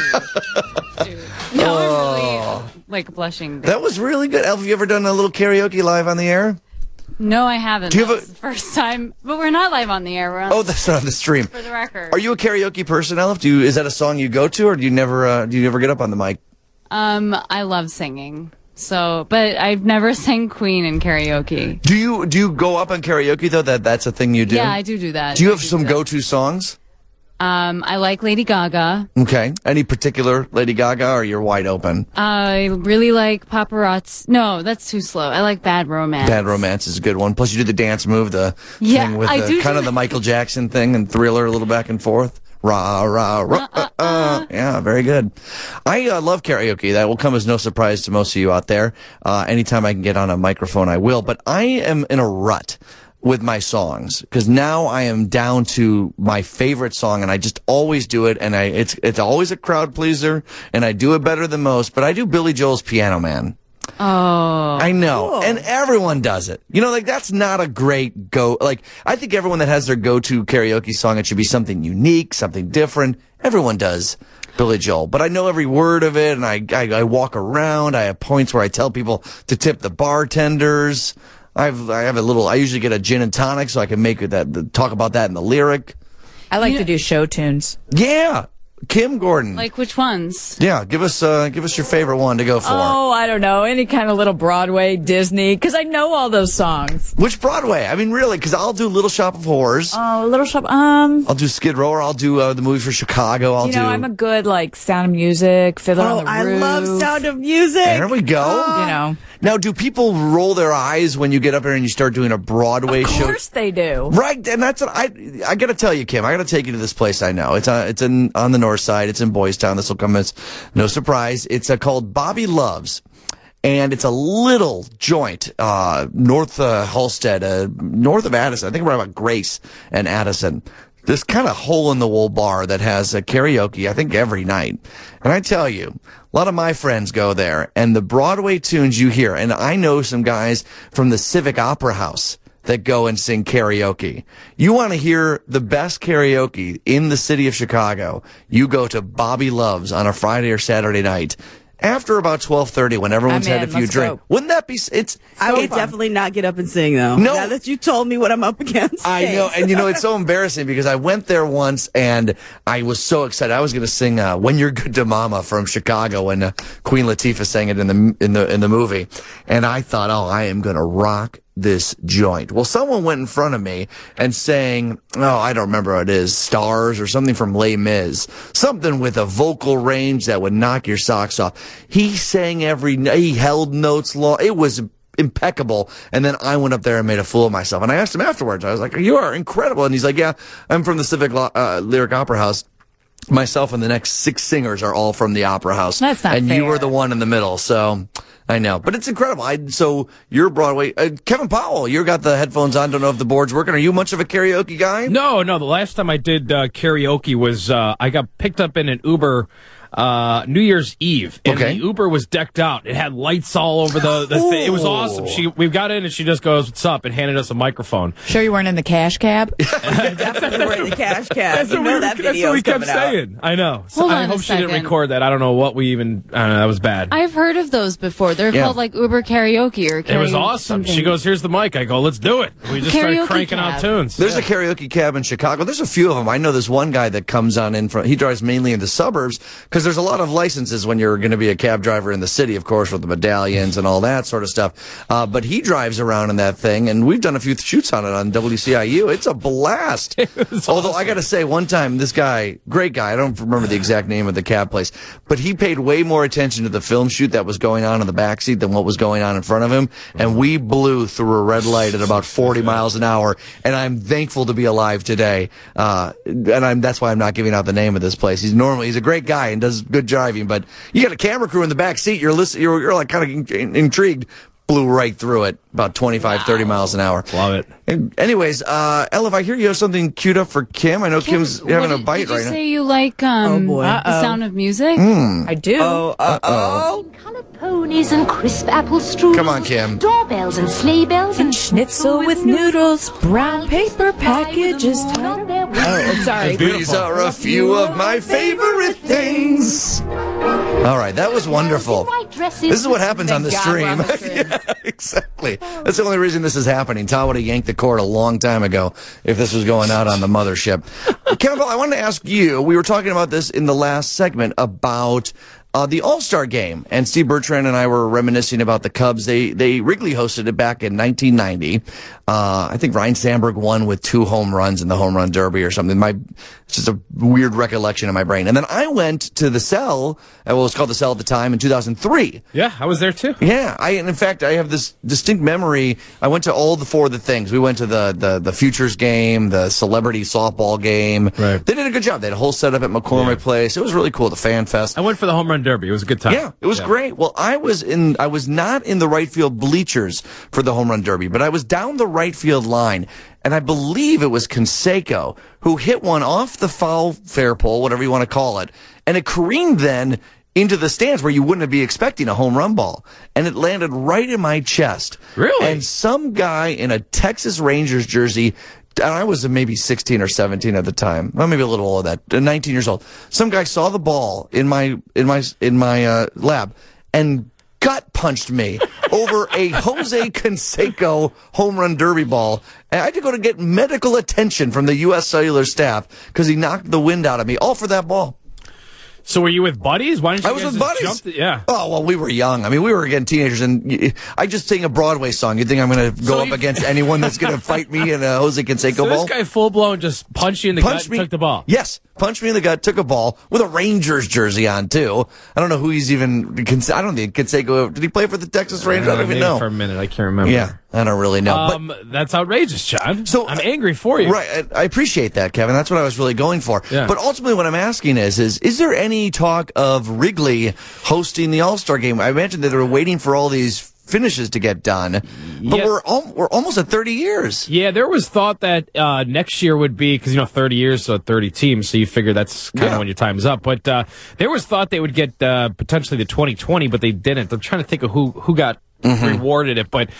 I'm really like blushing. That was really good. Elf, have you ever done a little karaoke live on the air? No, I haven't. Do you That have a- was the first time. But we're not live on the air. We're on Oh, that's not on the stream. for the record. Are you a karaoke person, Elf? Do you, is that a song you go to, or do you never uh, do you never get up on the mic? Um, I love singing. So, but I've never sang Queen in karaoke. Do you do you go up on karaoke though? That that's a thing you do. Yeah, I do do that. Do you I have some do that. go-to songs? Um, I like Lady Gaga. Okay. Any particular Lady Gaga, or you're wide open? I really like Paparazzi. No, that's too slow. I like Bad Romance. Bad Romance is a good one. Plus, you do the dance move, the Yeah, thing with I the do kind do of the that. Michael Jackson thing and Thriller, a little back and forth. Rah, rah, rah, uh, uh. Yeah, very good. I uh, love karaoke. That will come as no surprise to most of you out there. Uh, anytime I can get on a microphone, I will. But I am in a rut with my songs because now I am down to my favorite song, and I just always do it. And I, it's it's always a crowd pleaser, and I do it better than most. But I do Billy Joel's Piano Man. Oh. I know. And everyone does it. You know, like, that's not a great go. Like, I think everyone that has their go-to karaoke song, it should be something unique, something different. Everyone does Billy Joel. But I know every word of it, and I, I, I walk around. I have points where I tell people to tip the bartenders. I've, I have a little, I usually get a gin and tonic so I can make it that, the, talk about that in the lyric. I like to do show tunes. Yeah. Kim Gordon. Like which ones? Yeah, give us uh, give us your favorite one to go for. Oh, I don't know. Any kind of little Broadway, Disney, because I know all those songs. Which Broadway? I mean, really, because I'll do Little Shop of Horrors. Oh, Little Shop. Um, I'll do Skid Row, or I'll do uh, the movie for Chicago. I'll you know, do. I'm a good like Sound of Music, Fiddler Oh, on the I Roof. love Sound of Music. There we go. You know. Now, do people roll their eyes when you get up there and you start doing a Broadway Of show? course they do. Right, and that's what I I got to tell you, Kim. I got to take you to this place I know. It's on it's in on the north side. It's in Boys Town. This will come as no surprise. It's uh, called Bobby Loves, and it's a little joint uh, north uh, Halstead, uh, north of Addison. I think we're about Grace and Addison. This kind of hole-in-the-wall bar that has a karaoke, I think, every night. And I tell you, a lot of my friends go there, and the Broadway tunes you hear, and I know some guys from the Civic Opera House that go and sing karaoke. You want to hear the best karaoke in the city of Chicago, you go to Bobby Loves on a Friday or Saturday night. After about twelve thirty, when everyone's I'm had in. a few Let's drinks. go. Wouldn't that be, it's, I would it's- definitely not get up and sing, though. No. Now that you told me what I'm up against. I know, and you know, it's so embarrassing because I went there once and I was so excited. I was going to sing uh, "When You're Good to Mama" from Chicago, when uh, Queen Latifah sang it in the in the in the movie, and I thought, oh, I am going to rock this joint. Well, someone went in front of me and sang, oh, I don't remember what it is, Stars or something from Les Mis, something with a vocal range that would knock your socks off. He sang every, he held notes long. It was impeccable. And then I went up there and made a fool of myself. And I asked him afterwards, I was like, you are incredible. And he's like, yeah, I'm from the Civic uh, Lyric Opera House. Myself and the next six singers are all from the Opera House. That's not And fair. you were the one in the middle. So I know, but it's incredible. I, so you're Broadway. Uh, Kevin Powell, you got the headphones on. Don't know if the board's working. Are you much of a karaoke guy? No, no. The last time I did uh, karaoke was uh, I got picked up in an Uber uh, New Year's Eve, and Okay. the Uber was decked out. It had lights all over the, the thing. It was awesome. She we got in and she just goes, "What's up?" and handed us a microphone. Sure you weren't in the cash cab? Definitely were in the cash cab. That's You what know we, that that's what video we is kept coming out. saying. I know. So Hold I on a hope she didn't second. record that. I don't know what we even. I don't know. That was bad. I've heard of those before. They're Yeah. called like Uber karaoke or karaoke. It was awesome. something. She goes, "Here's the mic." I go, "Let's do it." We just started Karaoke cranking out cab. tunes. There's Yeah. a karaoke cab in Chicago. There's a few of them. I know this one guy that comes on in from, he drives mainly in the suburbs because there's a lot of licenses when you're going to be a cab driver in the city, of course, with the medallions and all that sort of stuff. Uh, but he drives around in that thing, and we've done a few shoots on it on W C I U. It's a blast. Although I got to say, one time, this guy, great guy, I don't remember the exact name of the cab place, but he paid way more attention to the film shoot that was going on in the backseat than what was going on in front of him. And we blew through a red light at about forty miles an hour. And I'm thankful to be alive today. Uh, and I'm, that's why I'm not giving out the name of this place. He's normally, he's a great guy and does good driving, but you got a camera crew in the back seat. You're listening, you're, you're like kind of in, intrigued. Blew right through it, about twenty-five, thirty miles an hour. Love it. And anyways, uh, Ella, if I hear you have something queued up for Kim, I know Kim's What having did- a bite did you right now. say you like um, Oh, boy. the Uh-oh. Sound of Music? I do. Oh, uh-oh. Ponies and crisp apple strudels. Come on, Kim. Doorbells and sleigh bells and Schnitzel with noodles, brown paper packages. Oh, sorry. These are a few of my favorite things. All right, that was wonderful. This is what happens on the Thank God we're stream. on the stream. Yeah, exactly. That's the only reason this is happening. Tom would have yanked the cord a long time ago if this was going out on the mothership. Kevin, I wanted to ask you, we were talking about this in the last segment about Uh, the All-Star Game, and Steve Bertrand and I were reminiscing about the Cubs. They they Wrigley hosted it back in nineteen ninety. Uh, I think Ryan Sandberg won with two home runs in the home run derby or something. My it's just a weird recollection in my brain. And then I went to the Cell. Uh, well, it was called the Cell at the time in two thousand three. Yeah, I was there too. Yeah, I and in fact I have this distinct memory. I went to all the four of the things. We went to the the the Futures game, the Celebrity Softball game. Right. They did a good job. They had a whole setup at McCormick Place. It was really cool. The Fan Fest. I went for the home run derby. It was a good time. Yeah, it was great. Well, I was in. I was not in the right field bleachers for the home run derby, but I was down the right field line, and I believe it was Canseco who hit one off the foul fair pole, whatever you want to call it, and it careened then into the stands where you wouldn't be expecting a home run ball, and it landed right in my chest. Really? And some guy in a Texas Rangers jersey. And I was maybe sixteen or seventeen at the time. Well, maybe a little older than that. nineteen years old. Some guy saw the ball in my in my in my uh, lab and gut punched me over a Jose Canseco home run derby ball. And I had to go to get medical attention from the U S Cellular staff because he knocked the wind out of me, all for that ball. So were you with buddies? Why didn't you I was guys with just buddies. jump the- yeah. Oh, well, we were young. I mean, we were, again, teenagers, and y- I just sing a Broadway song. You think I'm going to go So up you- against anyone that's going to fight me in a Jose Canseco So ball? this guy full blown just punched you in the Punched gut me. and took the ball. Yes, punched me in the gut, took a ball with a Rangers jersey on, too. I don't know who he's even, I don't think Canseco, did he play for the Texas Rangers? I don't Uh, even maybe know. For a minute, I can't remember. Yeah, I don't really know. But Um, that's outrageous, John. So I'm angry for you. Right, I I appreciate that, Kevin. That's what I was really going for. Yeah. But ultimately, what I'm asking is, is is there any talk of Wrigley hosting the All-Star game? I imagine that they're waiting for all these finishes to get done, but Yeah. we're al- we're almost at thirty years. Yeah, there was thought that uh, next year would be, because, you know, thirty years, so thirty teams, so you figure that's kind of Yeah. when your time's up. But uh, there was thought they would get uh, potentially the twenty twenty, but they didn't. I'm trying to think of who, who got Mm-hmm. rewarded it, but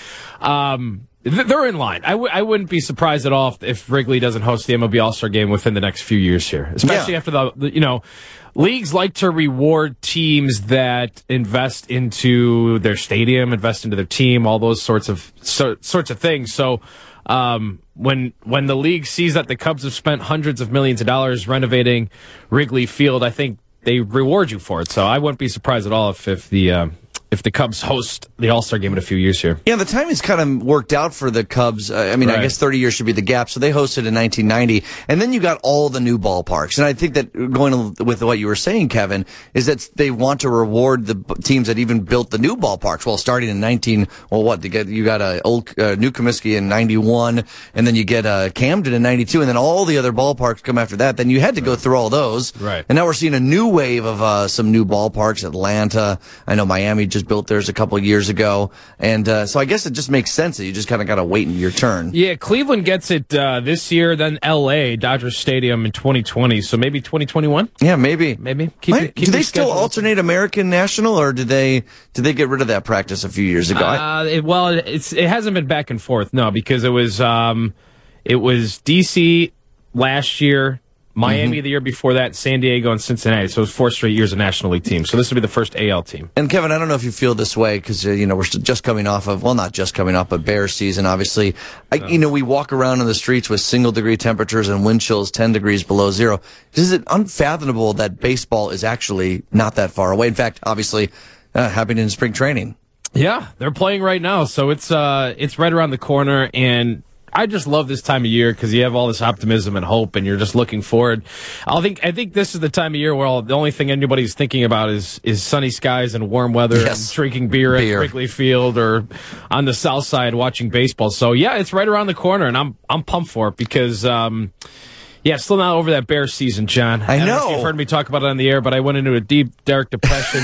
um, th- they're in line. I, w- I wouldn't be surprised at all if, if Wrigley doesn't host the M L B All-Star Game within the next few years here, especially Yeah. after the, the, you know, leagues like to reward teams that invest into their stadium, invest into their team, all those sorts of so, sorts of things. So um, when when the league sees that the Cubs have spent hundreds of millions of dollars renovating Wrigley Field, I think they reward you for it. So I wouldn't be surprised at all if if the uh, if the Cubs host the All-Star Game in a few years here. Yeah, the timing's kind of worked out for the Cubs. Uh, I mean, I Right. guess thirty years should be the gap. So they hosted in nineteen ninety, and then you got all the new ballparks. And I think that going with what you were saying, Kevin, is that they want to reward the b- teams that even built the new ballparks. Well, starting in nineteen, well, what you get? You got a old uh, New Comiskey in ninety-one, and then you get uh, Camden in ninety-two, and then all the other ballparks come after that. Then you had to go through all those. Right. And now we're seeing a new wave of uh, some new ballparks. Atlanta, I know Miami just built theirs a couple years ago, and uh, so I guess it just makes sense that you just kind of got to wait your turn. Yeah, Cleveland gets it uh, this year, then L A, Dodger Stadium in twenty twenty, so maybe twenty twenty-one? Yeah, maybe. Maybe. Keep Might- it, keep do they your still schedule. alternate American National, or did they did they get rid of that practice a few years ago? I- Uh, it, well, it's it hasn't been back and forth, no, because it was um, it was D C last year, Miami Mhm. the year before that, San Diego, and Cincinnati. So it was four straight years of National League teams. So this will be the first A L team. And Kevin, I don't know if you feel this way because uh, you know we're still just coming off of well, not just coming off, but Bears season. Obviously, I, you know we walk around in the streets with single degree temperatures and wind chills ten degrees below zero. Is it unfathomable that baseball is actually not that far away? In fact, obviously, uh, happening in spring training. Yeah, they're playing right now, so it's uh, it's right around the corner, and I just love this time of year because you have all this optimism and hope, and you're just looking forward. I think I think this is the time of year where all, the only thing anybody's thinking about is is sunny skies and warm weather, Yes. and drinking beer, Beer. at Wrigley Field or on the South Side watching baseball. So yeah, it's right around the corner, and I'm I'm pumped for it because. Um, Yeah, still not over that Bears season, John. I don't know. if you've heard me talk about it on the air, but I went into a deep, dark depression.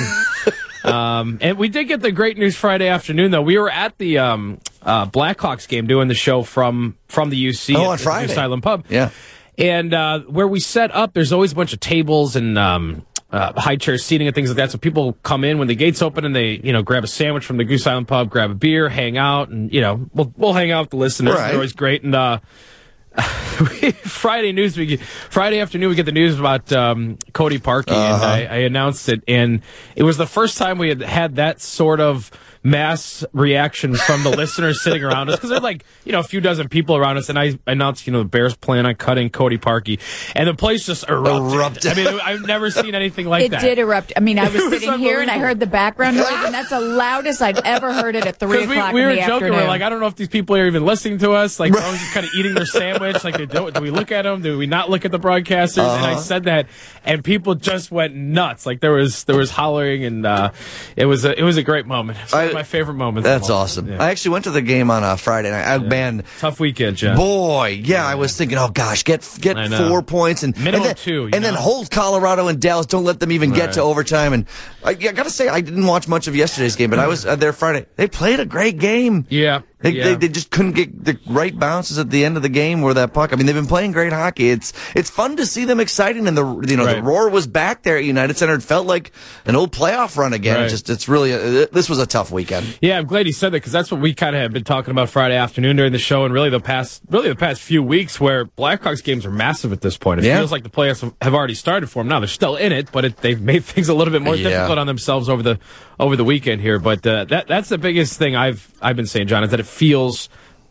um, and we did get the great news Friday afternoon, though. We were at the um, uh, Blackhawks game doing the show from from the U C Oh, at on the Friday. Goose Island Pub. Yeah. And uh, where we set up, there's always a bunch of tables and um, uh, high chair seating and things like that. So people come in when the gates open and they, you know, grab a sandwich from the Goose Island Pub, grab a beer, hang out, and you know, we'll we'll hang out with the listeners. Right. They're always great. And uh, Friday news, we get, Friday afternoon, we get the news about um, Cody Parkey, and Uh-huh. I, I announced it, and it was the first time we had had that sort of mass reaction from the listeners sitting around us, because there's like, you know, a few dozen people around us, and I announced, you know, the Bears plan on cutting Cody Parkey, and the place just erupted. Erupted. I mean, I've never seen anything like it that. did erupt. I mean, I was It was sitting here and I heard the background noise, and that's the loudest I've ever heard it at three Because we, o'clock we in were the joking, afternoon. we're like, I don't know if these people are even listening to us. Like, they're always just kind of eating their sandwich. Like, do, do we look at them? Do we not look at the broadcasters? And I Uh-huh. said that, and people just went nuts. Like, there was there was hollering, and uh, it was a it was a great moment. It's one of I- my favorite moments. That's awesome. Yeah. I actually went to the game on a Friday night. I, Man, Tough weekend, Jeff. boy, yeah, I was thinking, oh gosh, get get I know. four points and Minimum and then, two, you and then know? hold Colorado and Dallas. Don't let them even get Right. to overtime. And I, I got to say, I didn't watch much of yesterday's game, but I was uh, there Friday. They played a great game. Yeah. They, yeah. they, they just couldn't get the right bounces at the end of the game where that puck. I mean, they've been playing great hockey. It's it's fun to see them exciting, and the you know the Right. roar was back there at United Center. It felt like an old playoff run again. Right. It's just it's really a, this was a tough weekend. Yeah, I'm glad you said that, because that's what we kind of have been talking about Friday afternoon during the show, and really the past really the past few weeks, where Blackhawks games are massive at this point. It Yeah. feels like the playoffs have- have already started for them. Now they're still in it, but it, they've made things a little bit more Yeah. difficult on themselves over the over the weekend here. But uh, that that's the biggest thing I've I've been saying, John, is that it feels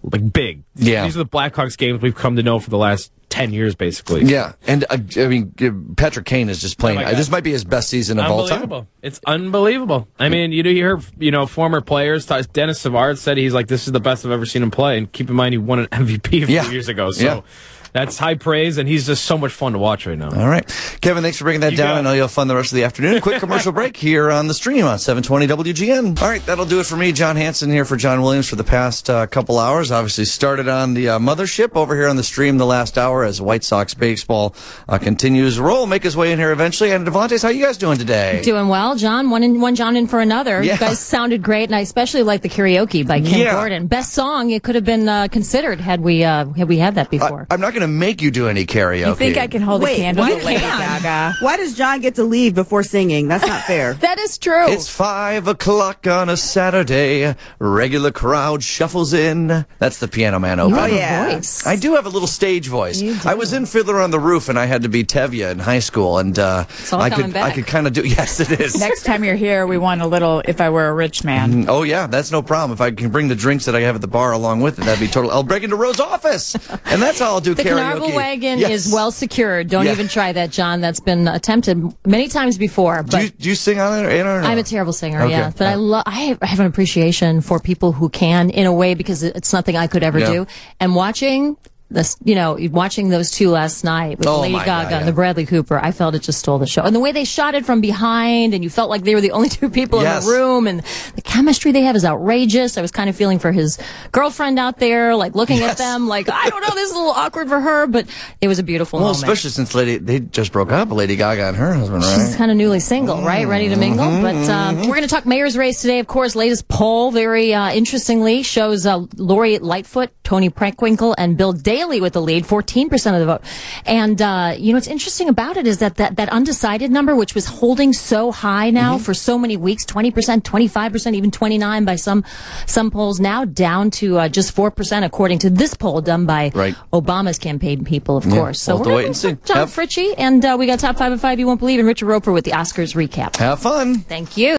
like big. Yeah. These are the Blackhawks games we've come to know for the last ten years, basically. Yeah, and uh, I mean, Patrick Kane is just playing. Oh my this God. might be his best season of all time. Unbelievable. It's unbelievable. I mean, you know, you hear, you know, former players, Dennis Savard said he's like, this is the best I've ever seen him play. And keep in mind, he won an M V P a few Yeah. years ago. So Yeah. that's high praise, and he's just so much fun to watch right now. All right. Kevin, thanks for breaking that You down. got I it. know you'll have fun the rest of the afternoon. Quick commercial break here on the stream on seven twenty W G N. All right, that'll do it for me. John Hanson here for John Williams for the past uh, couple hours. Obviously started on the uh, mothership over here on the stream the last hour as White Sox baseball uh, continues to roll, make his way in here eventually. And Devontae's, how you guys doing today? Doing well, John. One in, one John in for another. Yeah. You guys sounded great, and I especially like the karaoke by Kim Yeah. Gordon. Best song it could have been uh, considered had we uh, had we had that before. I, I'm not going to make you do any karaoke. You think I can hold Wait, a candle why to Lady can't? Gaga? Why does John get to leave before singing? That's not fair. That is true. It's five o'clock on a Saturday. Regular crowd shuffles in. That's the Piano Man open. Oh, yeah. voice. I do have a little stage voice. I was in Fiddler on the Roof, and I had to be Tevye in high school, and uh, all I coming could back. I could kind of do. Yes, it is. Next time you're here, we want a little If I Were a Rich Man. Oh yeah, that's no problem. If I can bring the drinks that I have at the bar along with it, that'd be total. I'll break into Rose office, and that's how I'll do The karaoke. Carnarvon wagon Yes. is well secured. Don't Yeah. even try that, John. That's been attempted many times before. But Do you, do you sing on it, Anna, or no? I'm a terrible singer, Okay. yeah. But I love. I have, I have an appreciation for people who can, in a way, because it's something I could ever Yeah. do. And watching this, you know, watching those two last night with Oh, Lady my Gaga God, and yeah. the Bradley Cooper, I felt it just stole the show. And the way they shot it from behind, and you felt like they were the only two people Yes. in the room, and the chemistry they have is outrageous. I was kind of feeling for his girlfriend out there, like looking Yes. at them, like I don't know, this is a little awkward for her, but it was a beautiful Well, moment. especially since Lady they just broke up, Lady Gaga and her husband, right? She's kind of newly single, right? Ready to mingle. But um, we're going to talk mayor's race today. Of course, latest poll, very uh, interestingly, shows uh, Lori Lightfoot, Tony Preckwinkle, and Bill Daley with the lead, fourteen percent of the vote. And, uh, you know, what's interesting about it is that that, that undecided number, which was holding so high now for so many weeks, twenty percent, twenty-five percent, even twenty-nine by some some polls, now down to uh, just four percent, according to this poll done by Right. Obama's campaign people, of Yeah, course. we'll have to we're wait gonna and see. John Have- Fritchie, and uh, we got top five of five you won't believe, and Richard Roper with the Oscars recap. Have fun. Thank you.